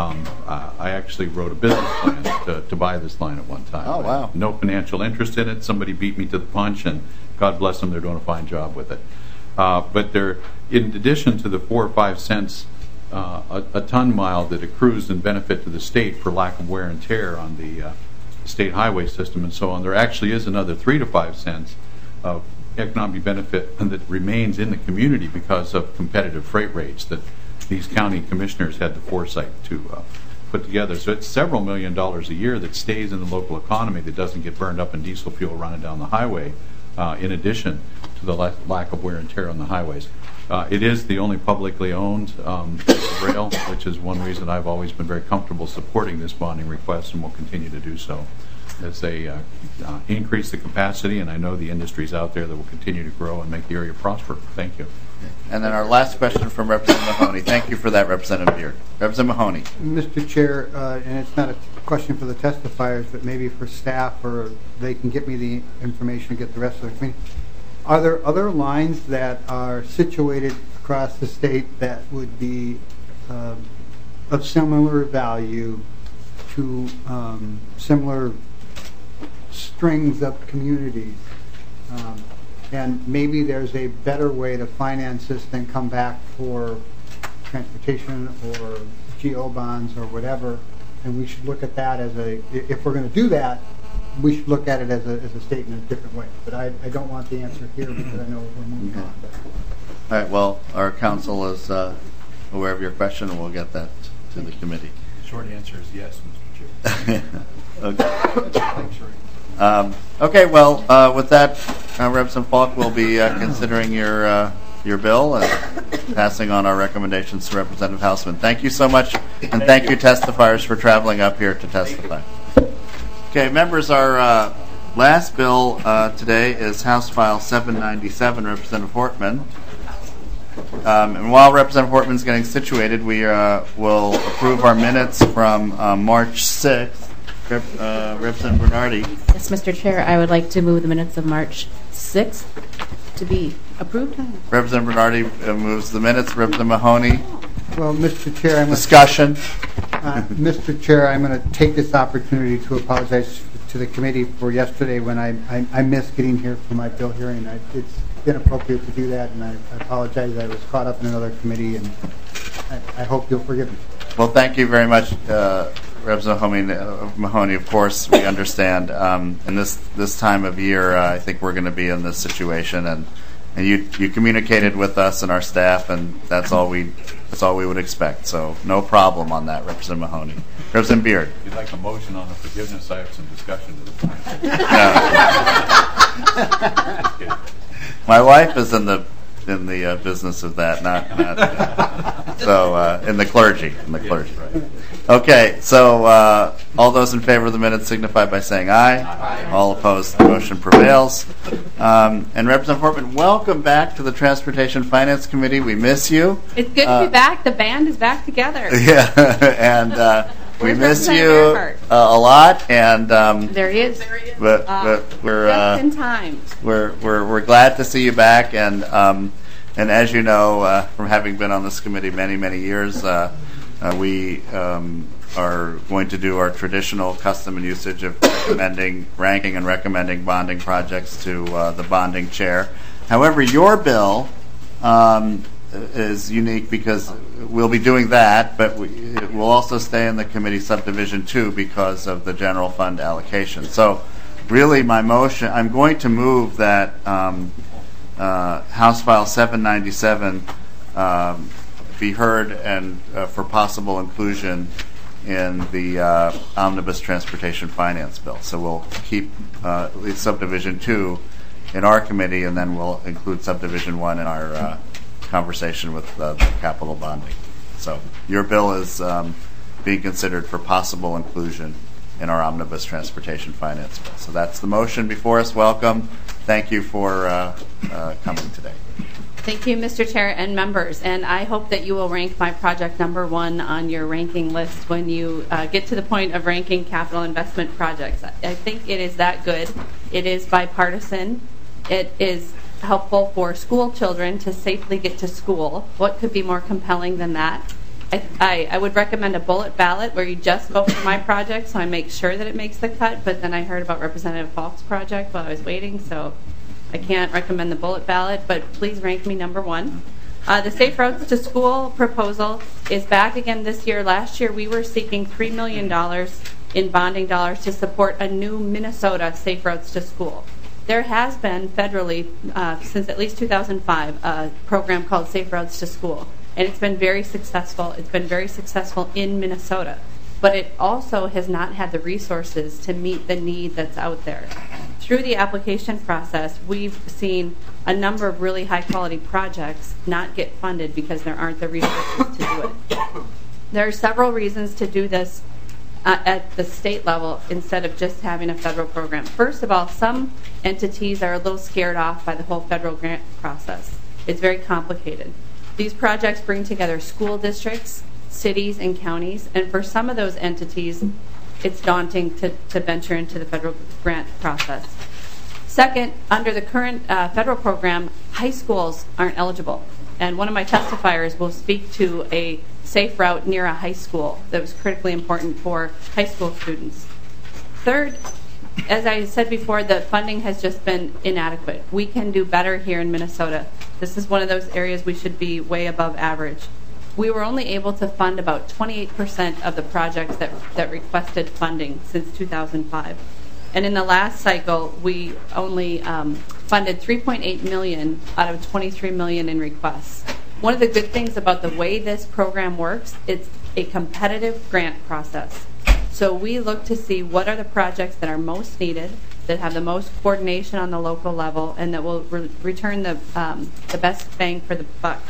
I actually wrote a business plan to buy this line at one time. Oh, wow. No financial interest in it. Somebody beat me to the punch, and God bless them, they're doing a fine job with it. But they're, in addition to the 4 or 5 cents a ton mile that accrues in benefit to the state for lack of wear and tear on the state highway system and so on, there actually is another 3 to 5 cents of economic benefit that remains in the community because of competitive freight rates that these county commissioners had the foresight to put together. So it's several $1 million a year that stays in the local economy that doesn't get burned up in diesel fuel running down the highway, in addition to the lack of wear and tear on the highways. It is the only publicly owned rail, which is one reason I've always been very comfortable supporting this bonding request, and will continue to do so as they increase the capacity, and I know the industries out there that will continue to grow and make the area prosper. Thank you. And then our last question from Representative Mahoney. Thank you for that, Representative Beard. Representative Mahoney. Mr. Chair, and it's not a question for the testifiers, but maybe for staff, or they can get me the information to get the rest of the committee. Are there other lines that are situated across the state that would be of similar value to similar strings of communities? And maybe there's a better way to finance this than come back for transportation or GO bonds or whatever, and we should look at that as if we're going to do that, we should look at it as a state in a different way. But I don't want the answer here because I know we're moving on. All right, well, our counsel is aware of your question, and we'll get that to the committee. The short answer is yes, Mr. Chair. Okay. Okay, well, with that, Representative Falk will be considering your bill and passing on our recommendations to Representative Hausman. Thank you so much, and thank you testifiers for traveling up here to testify. Okay, members, our last bill today is House File 797, Representative Hortman. And while Representative Hortman is getting situated, we will approve our minutes from March 6th. Representative Bernardi. Yes, Mr. Chair, I would like to move the minutes of March 6th to be approved. Representative Bernardi moves the minutes. Representative Mahoney. Well, Mr. Chair, discussion. Mr. Chair, I'm going to take this opportunity to apologize to the committee for yesterday when I missed getting here for my bill hearing. It's inappropriate to do that, and I apologize. I was caught up in another committee, and I hope you'll forgive me. Well, thank you very much, Representative Mahoney. Of course, we understand. In this time of year, I think we're going to be in this situation, and you communicated with us and our staff, and that's all we would expect. So no problem on that, Representative Mahoney. Representative Beard. If you'd like a motion on the forgiveness, I have some discussion to the point. My wife is in the business of that, not so in the clergy. Right. Okay, so all those in favor of the minutes signify by saying aye. Aye. All opposed, the motion prevails. And Representative Portman, welcome back to the Transportation Finance Committee. We miss you. It's good to be back. The band is back together. Yeah, and we miss you a lot. And there he is. But we're just in time. We're glad to see you back, and as you know from having been on this committee many years, we are going to do our traditional custom and usage of ranking and recommending bonding projects to the bonding chair. However, your bill is unique because we'll be doing that, but it will also stay in the committee subdivision 2 because of the general fund allocation. So really my motion, I'm going to move that House File 797 be heard and for possible inclusion in the Omnibus Transportation Finance Bill. So we'll keep Subdivision 2 in our committee, and then we'll include Subdivision 1 in our conversation with the capital bonding. So your bill is being considered for possible inclusion in our Omnibus Transportation Finance Bill. So that's the motion before us. Welcome. Thank you for coming today. Thank you, Mr. Chair and members. And I hope that you will rank my project number 1 on your ranking list when you get to the point of ranking capital investment projects. I think it is that good. It is bipartisan. It is helpful for school children to safely get to school. What could be more compelling than that? I would recommend a bullet ballot where you just vote for my project, so I make sure that it makes the cut. But then I heard about Representative Falk's project while I was waiting, so I can't recommend the bullet ballot, but please rank me number 1. The Safe Routes to School proposal is back again this year. Last year we were seeking $3 million in bonding dollars to support a new Minnesota Safe Routes to School. There has been federally, since at least 2005, a program called Safe Routes to School, and it's been very successful. It's been very successful in Minnesota, but it also has not had the resources to meet the need that's out there. Through the application process, we've seen a number of really high-quality projects not get funded because there aren't the resources to do it. There are several reasons to do this at the state level instead of just having a federal program. First of all, some entities are a little scared off by the whole federal grant process. It's very complicated. These projects bring together school districts, cities, and counties, and for some of those entities, it's daunting to venture into the federal grant process. Second, under the current federal program, high schools aren't eligible. And one of my testifiers will speak to a safe route near a high school that was critically important for high school students. Third, as I said before, the funding has just been inadequate. We can do better here in Minnesota. This is one of those areas we should be way above average. We were only able to fund about 28% of the projects that requested funding since 2005. And in the last cycle, we only funded $3.8 million out of $23 million in requests. One of the good things about the way this program works, it's a competitive grant process. So we look to see what are the projects that are most needed, that have the most coordination on the local level, and that will return the best bang for the buck.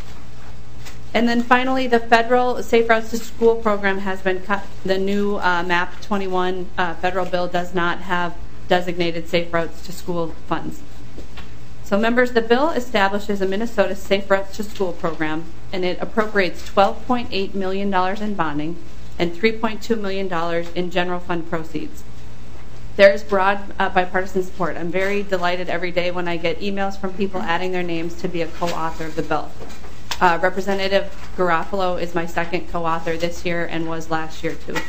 And then finally, the federal Safe Routes to School program has been cut. The new MAP 21 federal bill does not have designated Safe Routes to School funds. So members, the bill establishes a Minnesota Safe Routes to School program, and it appropriates $12.8 million in bonding and $3.2 million in general fund proceeds. There is broad bipartisan support. I'm very delighted every day when I get emails from people adding their names to be a co-author of the bill. Representative Garofalo is my second co-author this year and was last year too.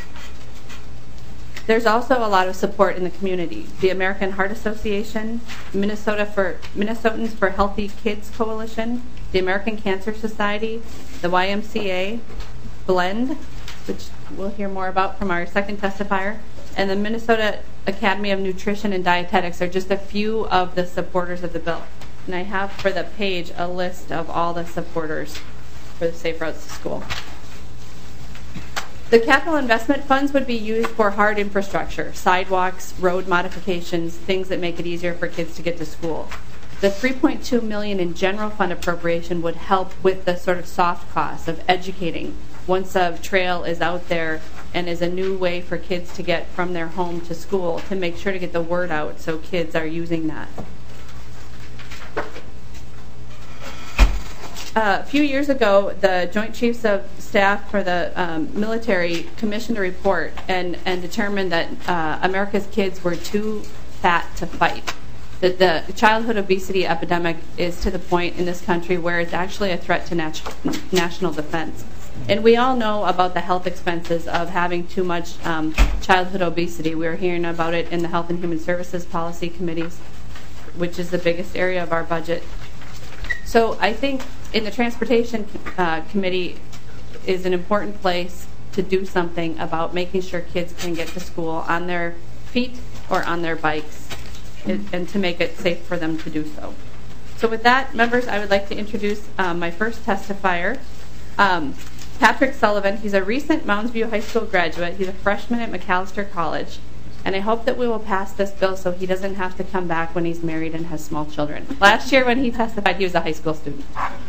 There's also a lot of support in the community. The American Heart Association, Minnesotans for Healthy Kids Coalition, the American Cancer Society, the YMCA, Blend, which we'll hear more about from our second testifier, and the Minnesota Academy of Nutrition and Dietetics are just a few of the supporters of the bill. And I have for the page a list of all the supporters for the Safe Routes to School. The capital investment funds would be used for hard infrastructure, sidewalks, road modifications, things that make it easier for kids to get to school. The $3.2 million in general fund appropriation would help with the sort of soft costs of educating once a trail is out there and is a new way for kids to get from their home to school, to make sure to get the word out so kids are using that. A few years ago, the Joint Chiefs of Staff for the military commissioned a report and determined that America's kids were too fat to fight. That the childhood obesity epidemic is to the point in this country where it's actually a threat to national defense. And we all know about the health expenses of having too much childhood obesity. We're hearing about it in the Health and Human Services Policy Committees, which is the biggest area of our budget. So I think in the Transportation Committee is an important place to do something about making sure kids can get to school on their feet or on their bikes, and to make it safe for them to do so. So with that, members, I would like to introduce my first testifier, Patrick Sullivan. He's a recent Mounds View High School graduate. He's a freshman at Macalester College. And I hope that we will pass this bill so he doesn't have to come back when he's married and has small children. Last year when he testified, he was a high school student.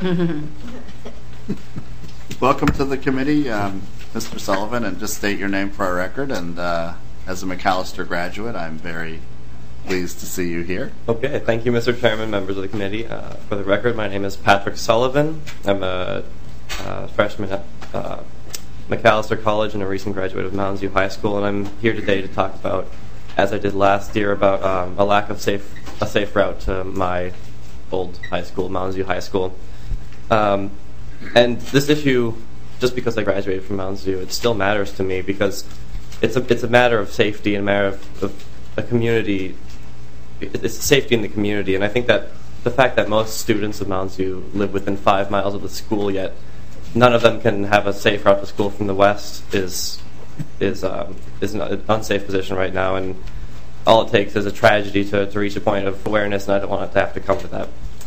Welcome to the committee, Mr. Sullivan, and just state your name for our record. And as a Macalester graduate, I'm very pleased to see you here. Okay, thank you, Mr. Chairman, members of the committee. For the record, my name is Patrick Sullivan. I'm a freshman at Macalester College and a recent graduate of Mounds View High School, and I'm here today to talk about, as I did last year, about a lack of a safe route to my old high school, Mounds View High School. And this issue, just because I graduated from Mounds View, it still matters to me because it's a matter of safety and a matter of a community. It's safety in the community, and I think that the fact that most students of Mounds View live within 5 miles of the school, yet none of them can have a safe route to school from the west is an unsafe position right now, and all it takes is a tragedy to reach a point of awareness, and I don't want it to have to come to that.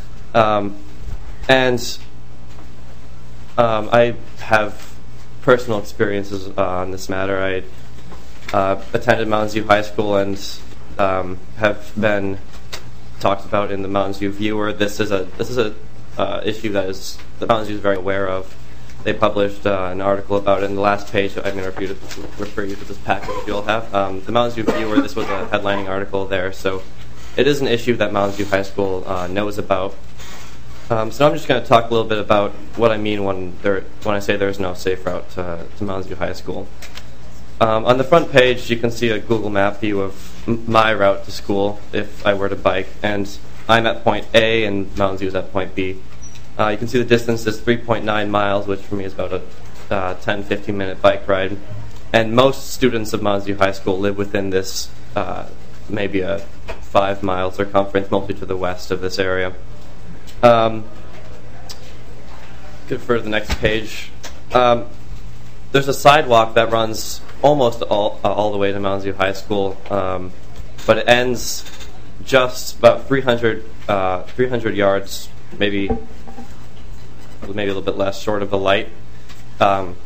I have personal experiences on this matter. I attended Mounds View High School and have been talked about in the Mounds View Viewer. This is a issue that Mounds View is very aware of. They published an article about it in the last page. I'm going to refer you to this package you'll have. The Mounds View Viewer, this was a headlining article there. So it is an issue that Mounds View High School knows about. So I'm just going to talk a little bit about what I mean when I say there's no safe route to Mounds View High School. On the front page, you can see a Google map view of my route to school if I were to bike. And I'm at point A and Mounds View is at point B. You can see the distance is 3.9 miles, which for me is about a 10-15 minute bike ride. And most students of Mounds View High School live within this maybe a 5 mile circumference, mostly to the west of this area. Good for the next page. There's a sidewalk that runs almost all the way to Mounds View High School, but it ends just about 300 yards, maybe a little bit less, short of the light. If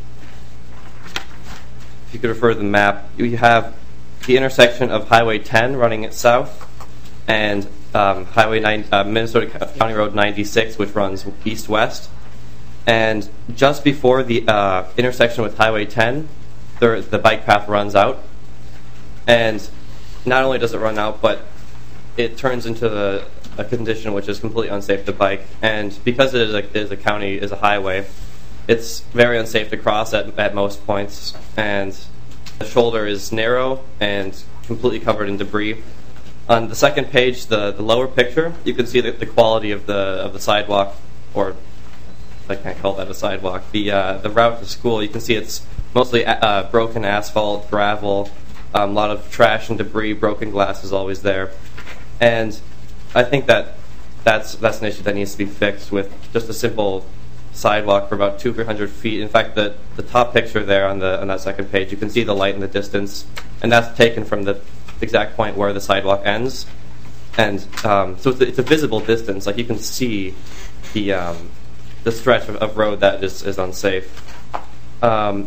you could refer to the map, you have the intersection of Highway 10 running south and Minnesota County Road 96, which runs east-west. And just before the intersection with Highway 10, the bike path runs out. And not only does it run out, but it turns into a condition which is completely unsafe to bike. And because it is a highway, it's very unsafe to cross at most points. And the shoulder is narrow and completely covered in debris. On the second page, the lower picture, you can see the quality of the sidewalk, or I can't call that a sidewalk. The route to school, you can see it's mostly broken asphalt, gravel, a lot of trash and debris, broken glass is always there. And I think that's an issue that needs to be fixed with just a simple sidewalk for about 200-300 feet. In fact, the top picture there on that second page, you can see the light in the distance, and that's taken from the exact point where the sidewalk ends. And so it's a visible distance. Like you can see the stretch of road that is unsafe. The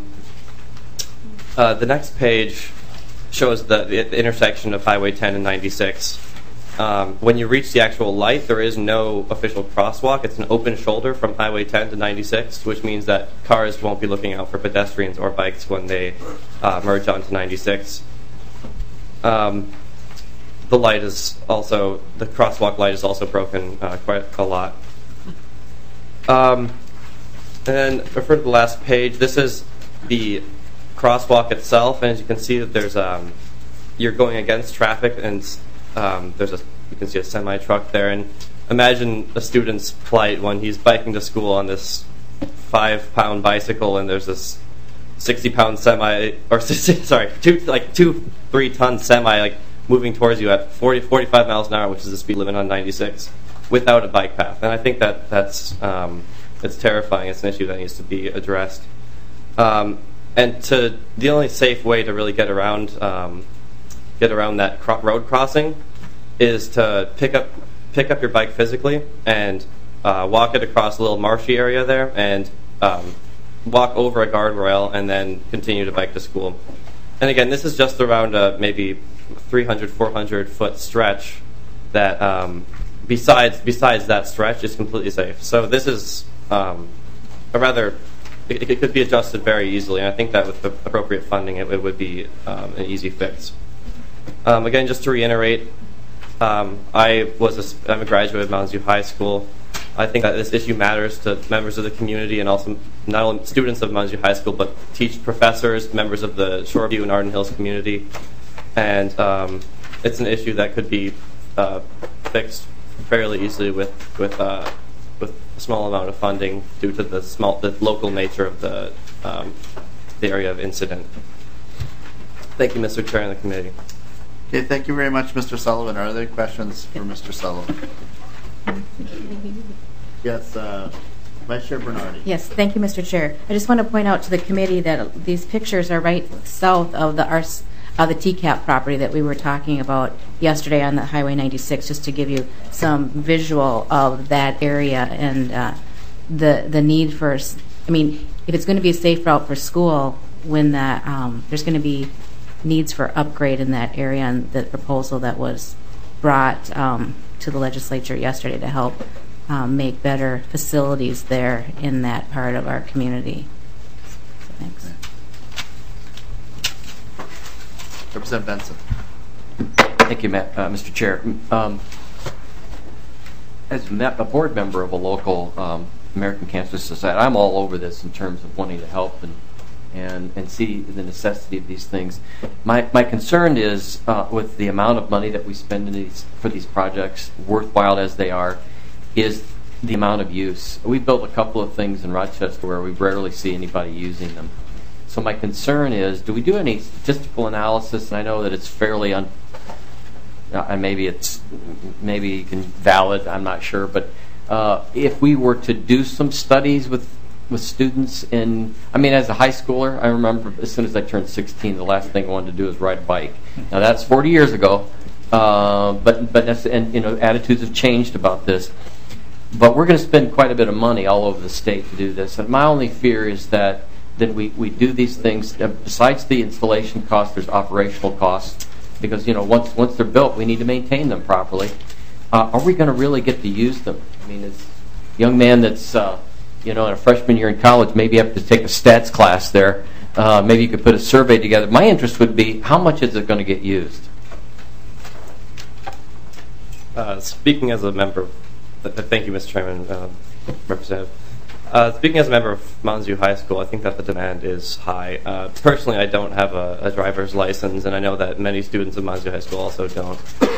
next page shows the intersection of Highway 10 and 96. When you reach the actual light, there is no official crosswalk. It's an open shoulder from Highway 10 to 96, which means that cars won't be looking out for pedestrians or bikes when they merge onto 96. The crosswalk light is also broken quite a lot. And then refer to the last page. This is the crosswalk itself, and as you can see that there's you're going against traffic, and you can see a semi truck there. And imagine a student's plight when he's biking to school on this 5-pound bicycle, and there's this 60-pound semi, or 2-3-ton semi moving towards you at 45 miles an hour, which is the speed limit on 96, without a bike path. And I think that's it's terrifying. It's an issue that needs to be addressed. And the only safe way to really get around that road crossing is to pick up your bike physically and walk it across a little marshy area there, and walk over a guardrail, and then continue to bike to school. And again, this is just around a maybe 300-400 foot stretch that besides that stretch is completely safe. So this is it could be adjusted very easily, and I think that with the appropriate funding it would be an easy fix. Again, just to reiterate, I'm a graduate of Mounds View High School. I think that this issue matters to members of the community, and also not only students of Mounds View High School, but professors, members of the Shoreview and Arden Hills community. And it's an issue that could be fixed fairly easily with a small amount of funding due to the local nature of the area of incident. Thank you, Mr. Chair and the committee. Okay, thank you very much, Mr. Sullivan. Are there questions for Mr. Sullivan? Yes, Vice Chair Bernardi. Yes, thank you, Mr. Chair. I just want to point out to the committee that these pictures are right south of the TCAP property that we were talking about yesterday on the Highway 96, just to give you some visual of that area and the need for, if it's going to be a safe route for school, when there's going to be needs for upgrade in that area, and the proposal that was brought to the legislature yesterday to help make better facilities there in that part of our community. So, thanks. Representative Benson. Thank you, Mr. Chair. As a board member of a local American Cancer Society, I'm all over this in terms of wanting to help and see the necessity of these things. My concern is with the amount of money that we spend for these projects, worthwhile as they are, is the amount of use. We built a couple of things in Rochester where we rarely see anybody using them. So my concern is, do we do any statistical analysis? And I know that it's fairly maybe even valid, I'm not sure, but if we were to do some studies with students as a high schooler, I remember as soon as I turned 16, the last thing I wanted to do was ride a bike. Now that's 40 years ago, but that's, attitudes have changed about this. But we're going to spend quite a bit of money all over the state to do this, and my only fear is that we do these things. Besides the installation cost, there's operational costs, because once they're built, we need to maintain them properly. Are we going to really get to use them? As a young man that's in a freshman year in college, maybe you have to take a stats class there. Maybe you could put a survey together. My interest would be, how much is it going to get used? Speaking as a member, thank you, Mr. Chairman, Representative. Speaking as a member of Mounds View High School, I think that the demand is high. Personally, I don't have a driver's license, and I know that many students of Mounds View High School also don't.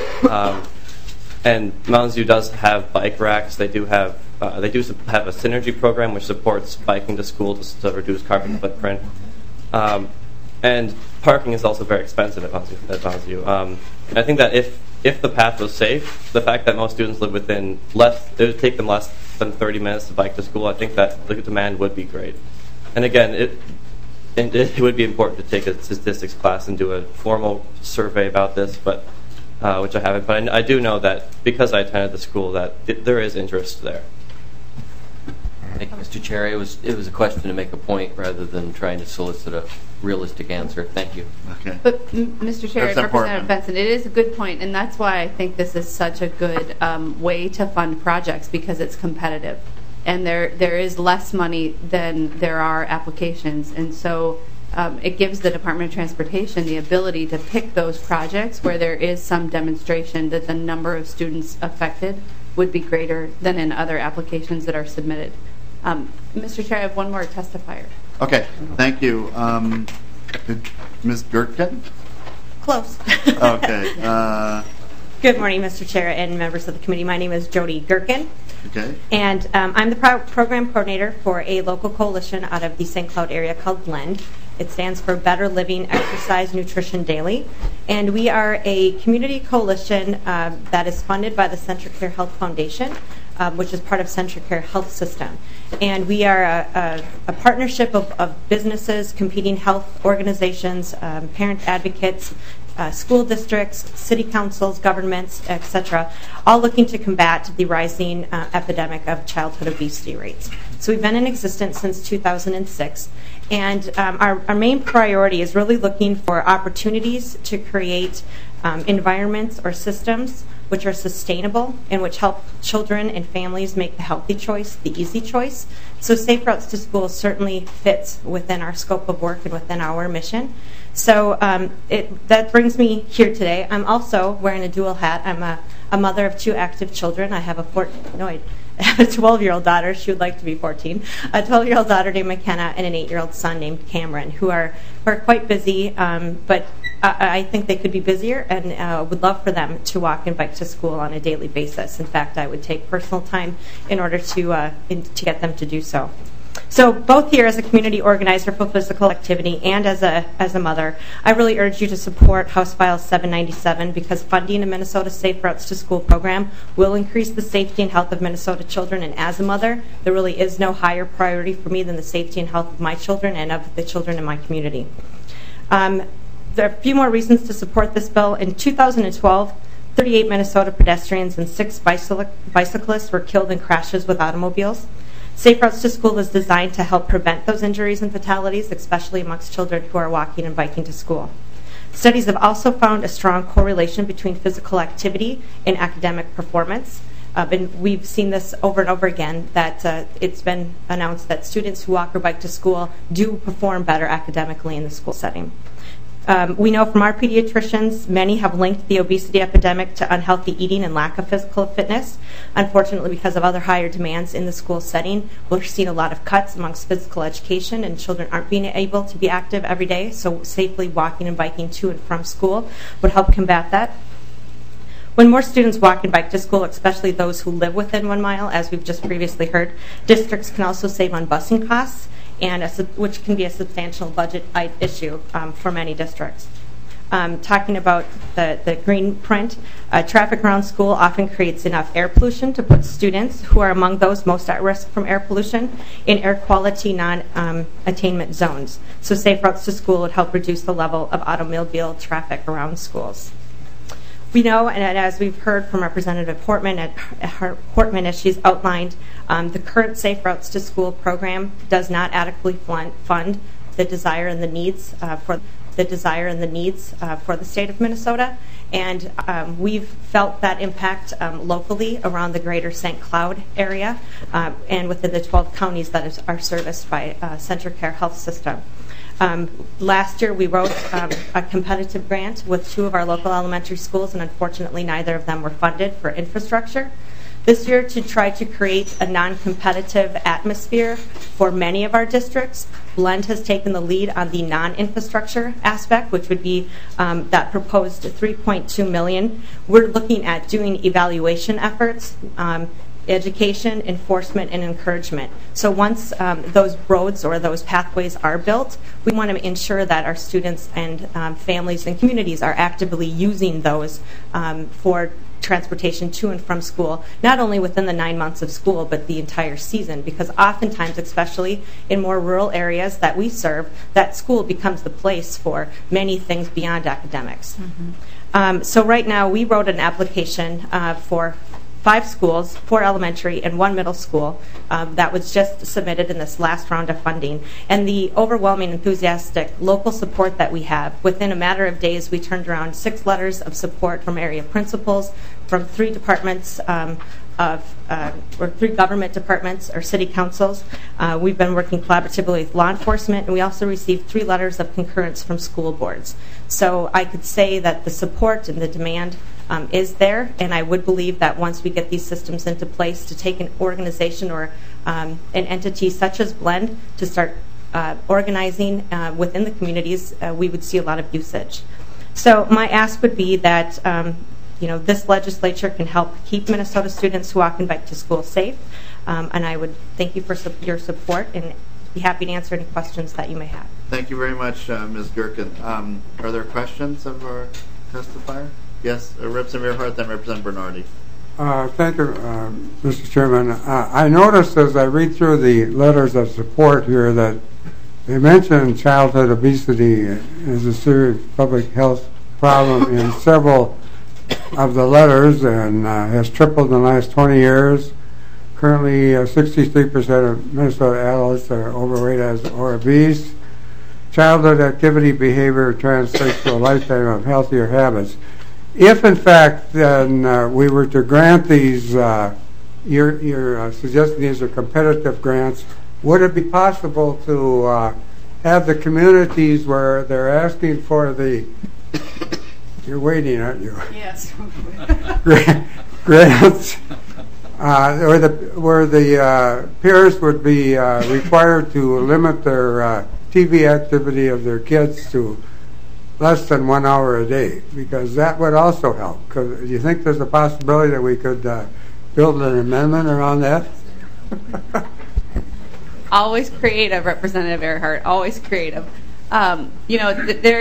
And Mounds View does have bike racks. They do have a synergy program which supports biking to school to reduce carbon footprint. And parking is also very expensive at Mounds View. And I think that if the path was safe, the fact that most students live within it would take them less than 30 minutes to bike to school, I think that the demand would be great. And again, it would be important to take a statistics class and do a formal survey about this, but which I haven't. But I do know that because I attended the school that there is interest there. Thank you, Mr. Chair. It was a question to make a point rather than trying to solicit a realistic answer. Thank you. Okay. But, Mr. Chair, Representative Benson, it is a good point, and that's why I think this is such a good way to fund projects, because it's competitive. And there is less money than there are applications. And so it gives the Department of Transportation the ability to pick those projects where there is some demonstration that the number of students affected would be greater than in other applications that are submitted. Mr. Chair, I have one more testifier. Okay, thank you. Ms. Gertken? Close. Okay. Good morning, Mr. Chair and members of the committee. My name is Jody Gertken. Okay. And I'm the program coordinator for a local coalition out of the St. Cloud area called BLEND. It stands for Better Living, Exercise, Nutrition Daily. And we are a community coalition that is funded by the CentraCare Health Foundation, which is part of CentraCare Health System. And we are a partnership of businesses, competing health organizations, parent advocates, school districts, city councils, governments, etc., all looking to combat the rising epidemic of childhood obesity rates. So we've been in existence since 2006, and our main priority is really looking for opportunities to create environments or systems which are sustainable and which help children and families make the healthy choice, the easy choice. So Safe Routes to School certainly fits within our scope of work and within our mission. So that brings me here today. I'm also wearing a dual hat. I'm a mother of 2 active children. I have a 12-year-old daughter. She would like to be 14. A 12-year-old daughter named McKenna and an 8-year-old son named Cameron, who are quite busy, but I think they could be busier, and would love for them to walk and bike to school on a daily basis. In fact, I would take personal time in order to get them to do so. So both here as a community organizer for physical activity and as a mother, I really urge you to support House File 797, because funding a Minnesota Safe Routes to School program will increase the safety and health of Minnesota children. And as a mother, there really is no higher priority for me than the safety and health of my children and of the children in my community. There are a few more reasons to support this bill. In 2012, 38 Minnesota pedestrians and 6 bicyclists were killed in crashes with automobiles. Safe Routes to School is designed to help prevent those injuries and fatalities, especially amongst children who are walking and biking to school. Studies have also found a strong correlation between physical activity and academic performance. And we've seen this over and over again, that it's been announced that students who walk or bike to school do perform better academically in the school setting. We know from our pediatricians, many have linked the obesity epidemic to unhealthy eating and lack of physical fitness. Unfortunately, because of other higher demands in the school setting, we're seeing a lot of cuts amongst physical education, and children aren't being able to be active every day, so safely walking and biking to and from school would help combat that. When more students walk and bike to school, especially those who live within 1 mile, as we've just previously heard, districts can also save on busing costs, and which can be a substantial budget issue for many districts. Talking about the green print, traffic around school often creates enough air pollution to put students, who are among those most at risk from air pollution, in air quality non-attainment zones. So Safe Routes to School would help reduce the level of automobile traffic around schools. We know, and as we've heard from Representative Portman as she's outlined, the current Safe Routes to School program does not adequately fund the desire and the needs for the state of Minnesota, and we've felt that impact locally around the greater St. Cloud area and within the 12 counties that are serviced by CentraCare Health System. Last year, we wrote a competitive grant with 2 of our local elementary schools, and unfortunately, neither of them were funded for infrastructure. This year, to try to create a non-competitive atmosphere for many of our districts, BLEND has taken the lead on the non-infrastructure aspect, which would be that proposed $3.2 million. We're looking at doing evaluation efforts, education, enforcement, and encouragement. So once those roads or those pathways are built, we want to ensure that our students and families and communities are actively using those transportation to and from school, not only within the 9 months of school, but the entire season, because oftentimes, especially in more rural areas that we serve, that school becomes the place for many things beyond academics. So right now, we wrote an application for 5 schools, 4 elementary and 1 middle school, that was just submitted in this last round of funding. And the overwhelming enthusiastic local support that we have, within a matter of days, we turned around 6 letters of support from area principals, from 3 departments or 3 government departments or city councils. We've been working collaboratively with law enforcement, and we also received 3 letters of concurrence from school boards. So I could say that the support and the demand is there, and I would believe that once we get these systems into place, to take an organization or an entity such as Blend to start organizing within the communities, we would see a lot of usage. So my ask would be that this legislature can help keep Minnesota students who walk and bike to school safe, and I would thank you for your support and be happy to answer any questions that you may have. Thank you very much, Ms. Gherkin. Are there questions of our testifier? Yes, Representative Earhart, then Representative Bernardi. Thank you, Mr. Chairman. I noticed as I read through the letters of support here that they mention childhood obesity as a serious public health problem in several of the letters, and has tripled in the last 20 years. Currently, 63% of Minnesota adults are overweight or obese. Childhood activity behavior translates to a lifetime of healthier habits. If, in fact, then we were to grant these, you're suggesting these are competitive grants, would it be possible to have the communities where they're asking for the, you're waiting, aren't you? Yes. Grants, where the peers would be required to limit their TV activity of their kids to less than 1 hour a day, because that would also help. Do you think there's a possibility that we could build an amendment around that? Always creative, Representative Earhart. Always creative. There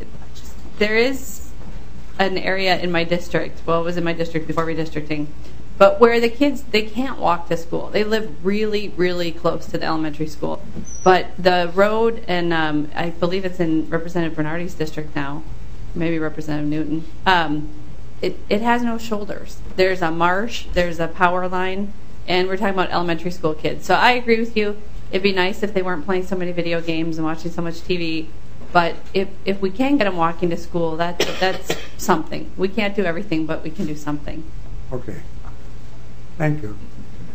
is an area in my district. Well, it was in my district before redistricting, but where the kids, they can't walk to school. They live really, really close to the elementary school. But the road, and I believe it's in Representative Bernardi's district now, maybe Representative Newton, it has no shoulders. There's a marsh, there's a power line, and we're talking about elementary school kids. So I agree with you. It'd be nice if they weren't playing so many video games and watching so much TV. But if we can get them walking to school, that's something. We can't do everything, but we can do something. Okay. Thank you.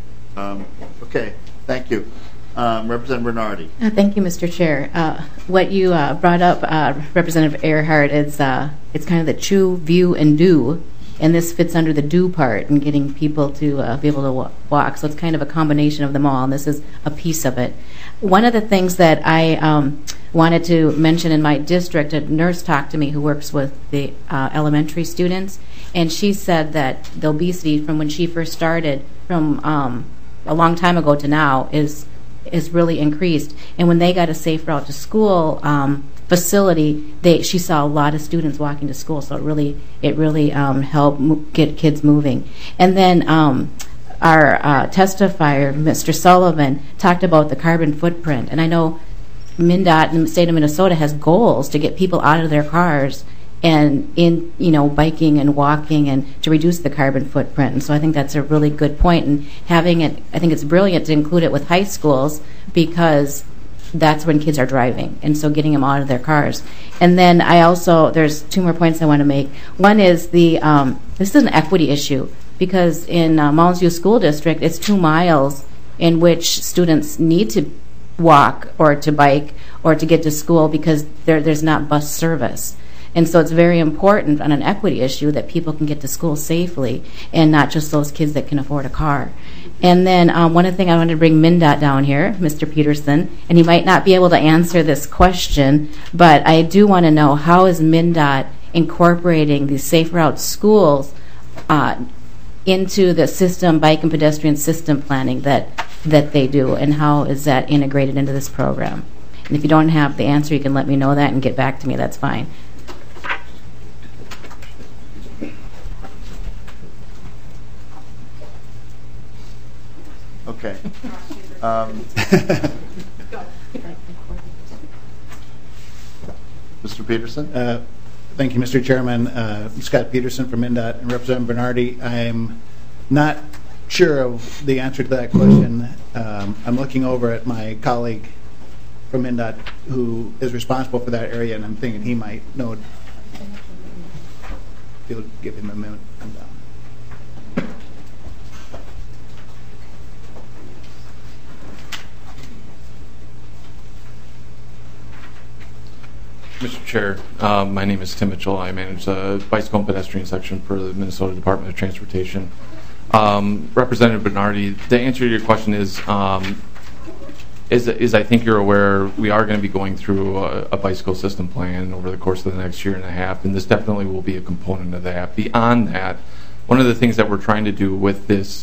Okay. Thank you. Representative Bernardi. Thank you, Mr. Chair. What you brought up, Representative Earhart, is it's kind of the chew, view, and do, and this fits under the do part and getting people to be able to walk. So it's kind of a combination of them all, and this is a piece of it. One of the things that I wanted to mention in my district, a nurse talked to me who works with the elementary students, and she said that the obesity from when she first started, from a long time ago to now, is really increased. And when they got a safe route to school facility, she saw a lot of students walking to school. So it really helped get kids moving. And then our testifier, Mr. Sullivan, talked about the carbon footprint. And I know MnDOT in the state of Minnesota has goals to get people out of their cars and in biking and walking and to reduce the carbon footprint. And so I think that's a really good point. And having it, I think it's brilliant to include it with high schools, because that's when kids are driving, and so getting them out of their cars. And then there's 2 more points I want to make. One is this is an equity issue, because in Mounds View School District, it's 2 miles in which students need to walk or to bike or to get to school because there's not bus service. And so it's very important on an equity issue that people can get to school safely, and not just those kids that can afford a car. And then one other thing, I wanted to bring MnDOT down here, Mr. Peterson, and he might not be able to answer this question, but I do want to know, how is MnDOT incorporating these safe route schools into the system, bike and pedestrian system planning that they do, and how is that integrated into this program? And if you don't have the answer, you can let me know that and get back to me. That's fine. Mr. Peterson? Thank you, Mr. Chairman. Scott Peterson from MnDOT and Representative Bernardi. I'm not sure of the answer to that question. I'm looking over at my colleague from MnDOT who is responsible for that area, and I'm thinking he might know. If you'll give him a minute. Mr. Chair, my name is Tim Mitchell. I manage the bicycle and pedestrian section for the Minnesota Department of Transportation. Representative Bernardi, the answer to your question is I think you're aware, we are going to be going through a bicycle system plan over the course of the next year and a half, and this definitely will be a component of that. Beyond that, one of the things that we're trying to do with this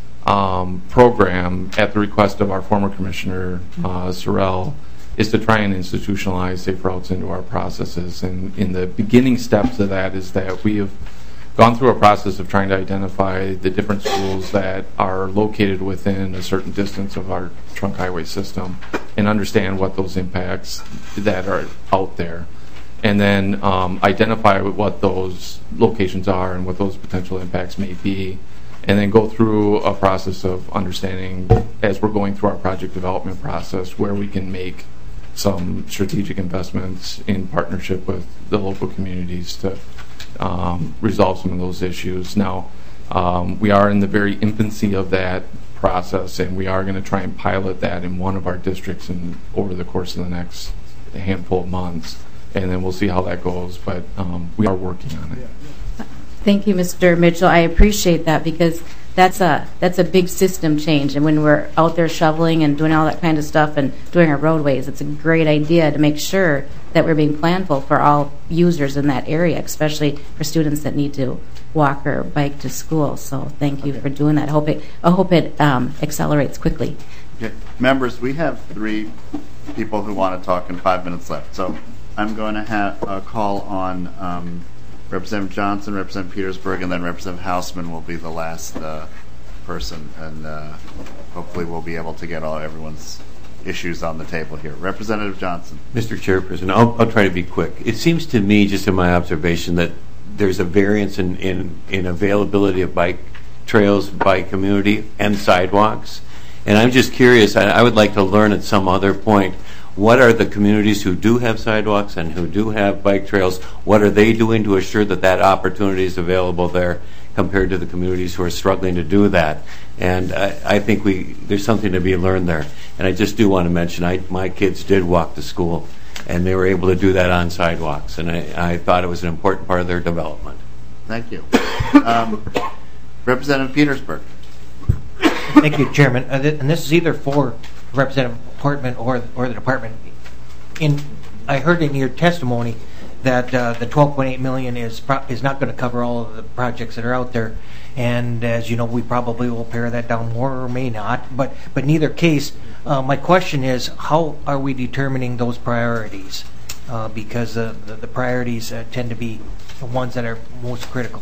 program, at the request of our former Commissioner Sorrell, is to try and institutionalize safe routes into our processes. And in the beginning steps of that is that we have gone through a process of trying to identify the different schools that are located within a certain distance of our trunk highway system and understand what those impacts that are out there. And then identify what those locations are and what those potential impacts may be. And then go through a process of understanding, as we're going through our project development process, where we can make some strategic investments in partnership with the local communities to resolve some of those issues. Now, we are in the very infancy of that process, and we are going to try and pilot that in one of our districts over the course of the next handful of months, and then we'll see how that goes, but we are working on it. Thank you, Mr. Mitchell. I appreciate that, because that's a big system change, and when we're out there shoveling and doing all that kind of stuff and doing our roadways, it's a great idea to make sure that we're being planful for all users in that area, especially for students that need to walk or bike to school. So thank you for doing that. I hope it accelerates quickly. Okay. Members, we have 3 people who want to talk and 5 minutes left. So I'm going to have a call on Representative Johnson, Representative Petersburg, and then Representative Hausman will be the last person, and hopefully we'll be able to get everyone's issues on the table here. Representative Johnson. Mr. Chairperson, I'll try to be quick. It seems to me, just in my observation, that there's a variance in availability of bike trails by community and sidewalks, and I'm just curious, I would like to learn at some other point, what are the communities who do have sidewalks and who do have bike trails, what are they doing to assure that that opportunity is available there compared to the communities who are struggling to do that? And I think there's something to be learned there. And I just do want to mention, my kids did walk to school, and they were able to do that on sidewalks, and I thought it was an important part of their development. Thank you. Representative Petersburg. Thank you, Chairman. And this is either for Representative Portman or the department. I heard in your testimony that the $12.8 million is not going to cover all of the projects that are out there, and as you know, we probably will pare that down more or may not. But in either case, my question is, how are we determining those priorities? Because the priorities tend to be the ones that are most critical.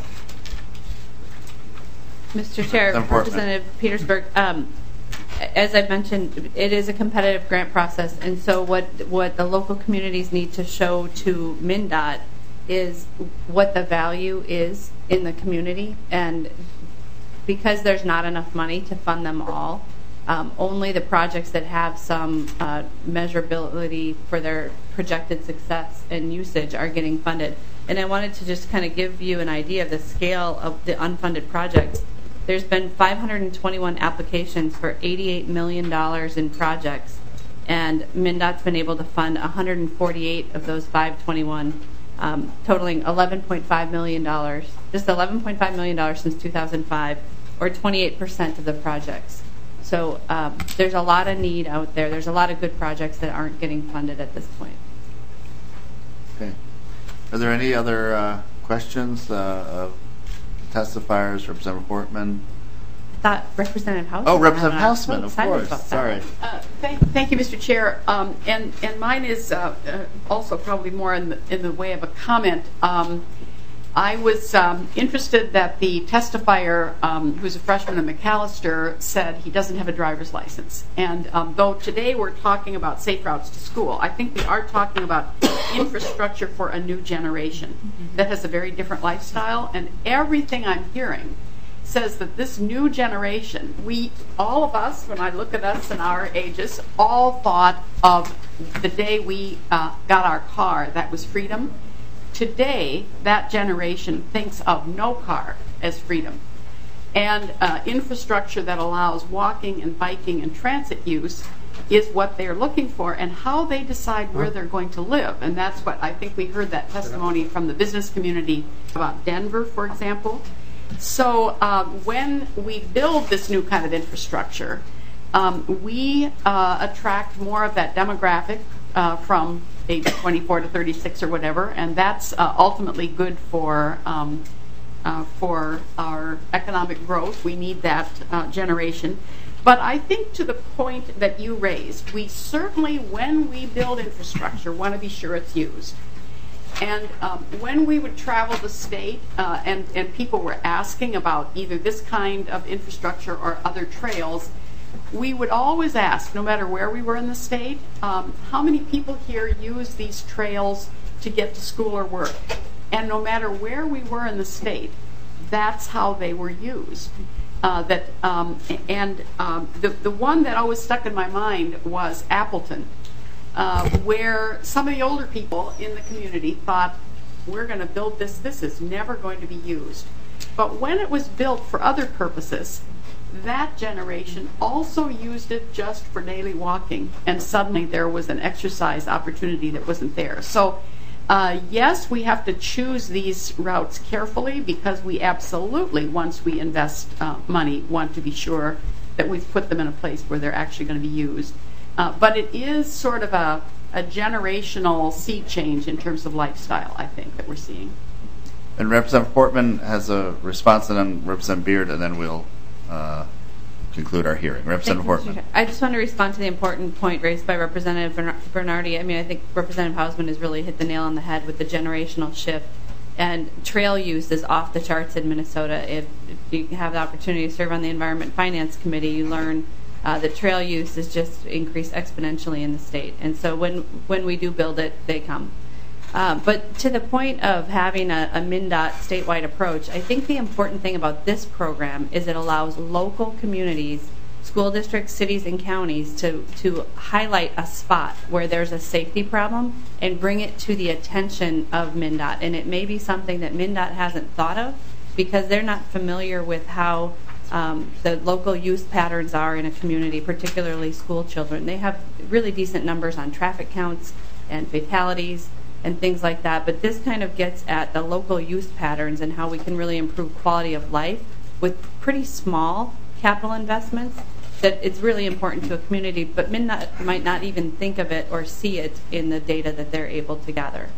Mr. Chair, Representative Petersburg, as I've mentioned, it is a competitive grant process, and so what the local communities need to show to MnDOT is what the value is in the community, and because there's not enough money to fund them all, only the projects that have some measurability for their projected success and usage are getting funded. And I wanted to just kind of give you an idea of the scale of the unfunded projects. There's been 521 applications for $88 million in projects, and MnDOT's been able to fund 148 of those 521, totaling $11.5 million. Just $11.5 million since 2005, or 28% of the projects. So there's a lot of need out there. There's a lot of good projects that aren't getting funded at this point. Okay. Are there any other questions of testifiers? Representative Portman? Representative Hausman. Oh, Representative Hausman, of course. Sorry. Thank you, Mr. Chair. And mine is also probably more in the way of a comment. I was interested that the testifier, who's a freshman at McAllister, said he doesn't have a driver's license. And though today we're talking about safe routes to school, I think we are talking about infrastructure for a new generation that has a very different lifestyle. And everything I'm hearing says that this new generation, all of us, when I look at us and our ages, all thought of the day we got our car, that was freedom. Today, that generation thinks of no car as freedom. And infrastructure that allows walking and biking and transit use is what they're looking for, and how they decide where they're going to live. And that's what I think we heard that testimony from the business community about Denver, for example. So when we build this new kind of infrastructure, we attract more of that demographic from age 24 to 36 or whatever, and that's ultimately good for our economic growth. We need that generation. But I think to the point that you raised, we certainly, when we build infrastructure, want to be sure it's used. And when we would travel the state and people were asking about either this kind of infrastructure or other trails, we would always ask, no matter where we were in the state, how many people here use these trails to get to school or work? And no matter where we were in the state, that's how they were used. The one that always stuck in my mind was Appleton, where some of the older people in the community thought, we're going to build this, this is never going to be used. But when it was built for other purposes, that generation also used it just for daily walking, and suddenly there was an exercise opportunity that wasn't there. So yes, we have to choose these routes carefully, because we absolutely, once we invest money, want to be sure that we've put them in a place where they're actually going to be used. But it is sort of a generational sea change in terms of lifestyle, I think, that we're seeing. And Representative Portman has a response, and then Representative Beard, and then we'll conclude our hearing. Representative Portman. I just want to respond to the important point raised by Representative Bernardi. I mean, I think Representative Hausman has really hit the nail on the head with the generational shift. And trail use is off the charts in Minnesota. If you have the opportunity to serve on the Environment Finance Committee, you learn that trail use is just increased exponentially in the state. And so when we do build it, they come. But to the point of having a MnDOT statewide approach, I think the important thing about this program is it allows local communities, school districts, cities, and counties to highlight a spot where there's a safety problem and bring it to the attention of MnDOT. And it may be something that MnDOT hasn't thought of because they're not familiar with how the local use patterns are in a community, particularly school children. They have really decent numbers on traffic counts and fatalities and things like that, but this kind of gets at the local use patterns and how we can really improve quality of life with pretty small capital investments. That it's really important to a community, but MnDOT might not even think of it or see it in the data that they're able to gather.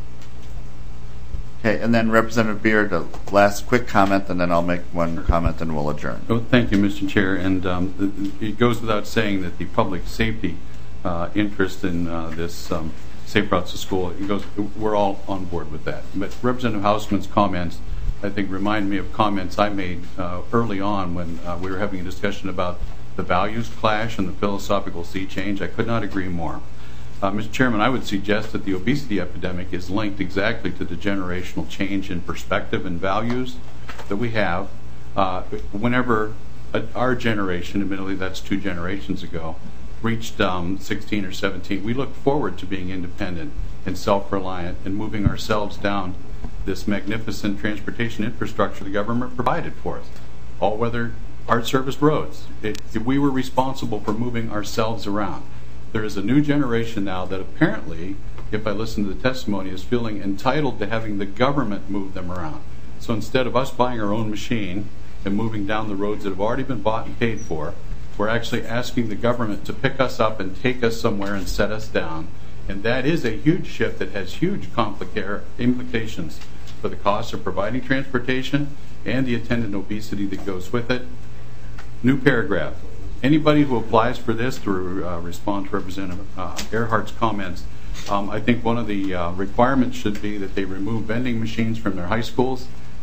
Okay, and then Representative Beard, a last quick comment, and then I'll make one comment and we'll adjourn. Oh, thank you, Mr. Chair. And it goes without saying that the public safety interest in this safe routes to school, we're all on board with that. But Representative Hausman's comments, I think, remind me of comments I made early on when we were having a discussion about the values clash and the philosophical sea change. I could not agree more. Mr. Chairman, I would suggest that the obesity epidemic is linked exactly to the generational change in perspective and values that we have. Whenever our generation, admittedly that's 2 generations ago, reached 16 or 17, we looked forward to being independent and self-reliant and moving ourselves down this magnificent transportation infrastructure the government provided for us. All-weather, hard-serviced roads. We were responsible for moving ourselves around. There is a new generation now that apparently, if I listen to the testimony, is feeling entitled to having the government move them around. So instead of us buying our own machine and moving down the roads that have already been bought and paid for, we're actually asking the government to pick us up and take us somewhere and set us down. And that is a huge shift that has huge implications for the cost of providing transportation and the attendant obesity that goes with it. New paragraph. Anybody who applies for this, to respond to Representative Earhart's comments, I think one of the requirements should be that they remove vending machines from their high schools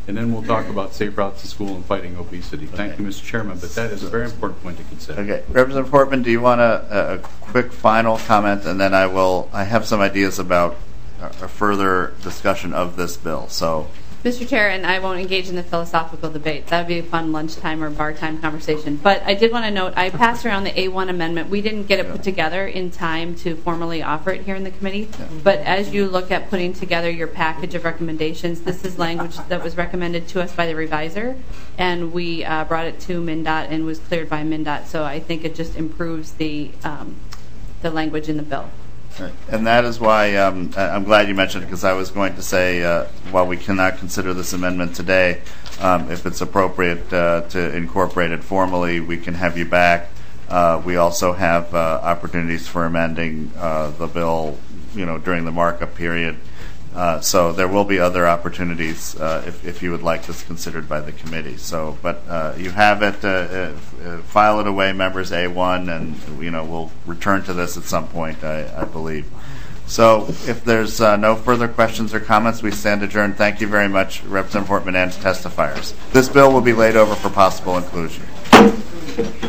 and then we'll talk about safe routes to school and fighting obesity. Thank you, Mr. Chairman, but that is a very important point to consider. Okay, Representative Portman, do you want a quick final comment, and then I have some ideas about a further discussion of this bill. So, Mr. Chair, and I won't engage in the philosophical debate. That would be a fun lunchtime or bar time conversation. But I did want to note, I passed around the A1 amendment. We didn't get it put together in time to formally offer it here in the committee. But as you look at putting together your package of recommendations, this is language that was recommended to us by the reviser, and we brought it to MnDOT and was cleared by MnDOT. So I think it just improves the language in the bill. right. And that is why I'm glad you mentioned it, because I was going to say, while we cannot consider this amendment today, if it's appropriate to incorporate it formally, we can have you back. We also have opportunities for amending the bill, during the markup period. So there will be other opportunities if you would like this considered by the committee. So, but you have it. File it away, members A1, and we'll return to this at some point, I believe. So, if there's no further questions or comments, we stand adjourned. Thank you very much, Representative Portman and testifiers. This bill will be laid over for possible inclusion.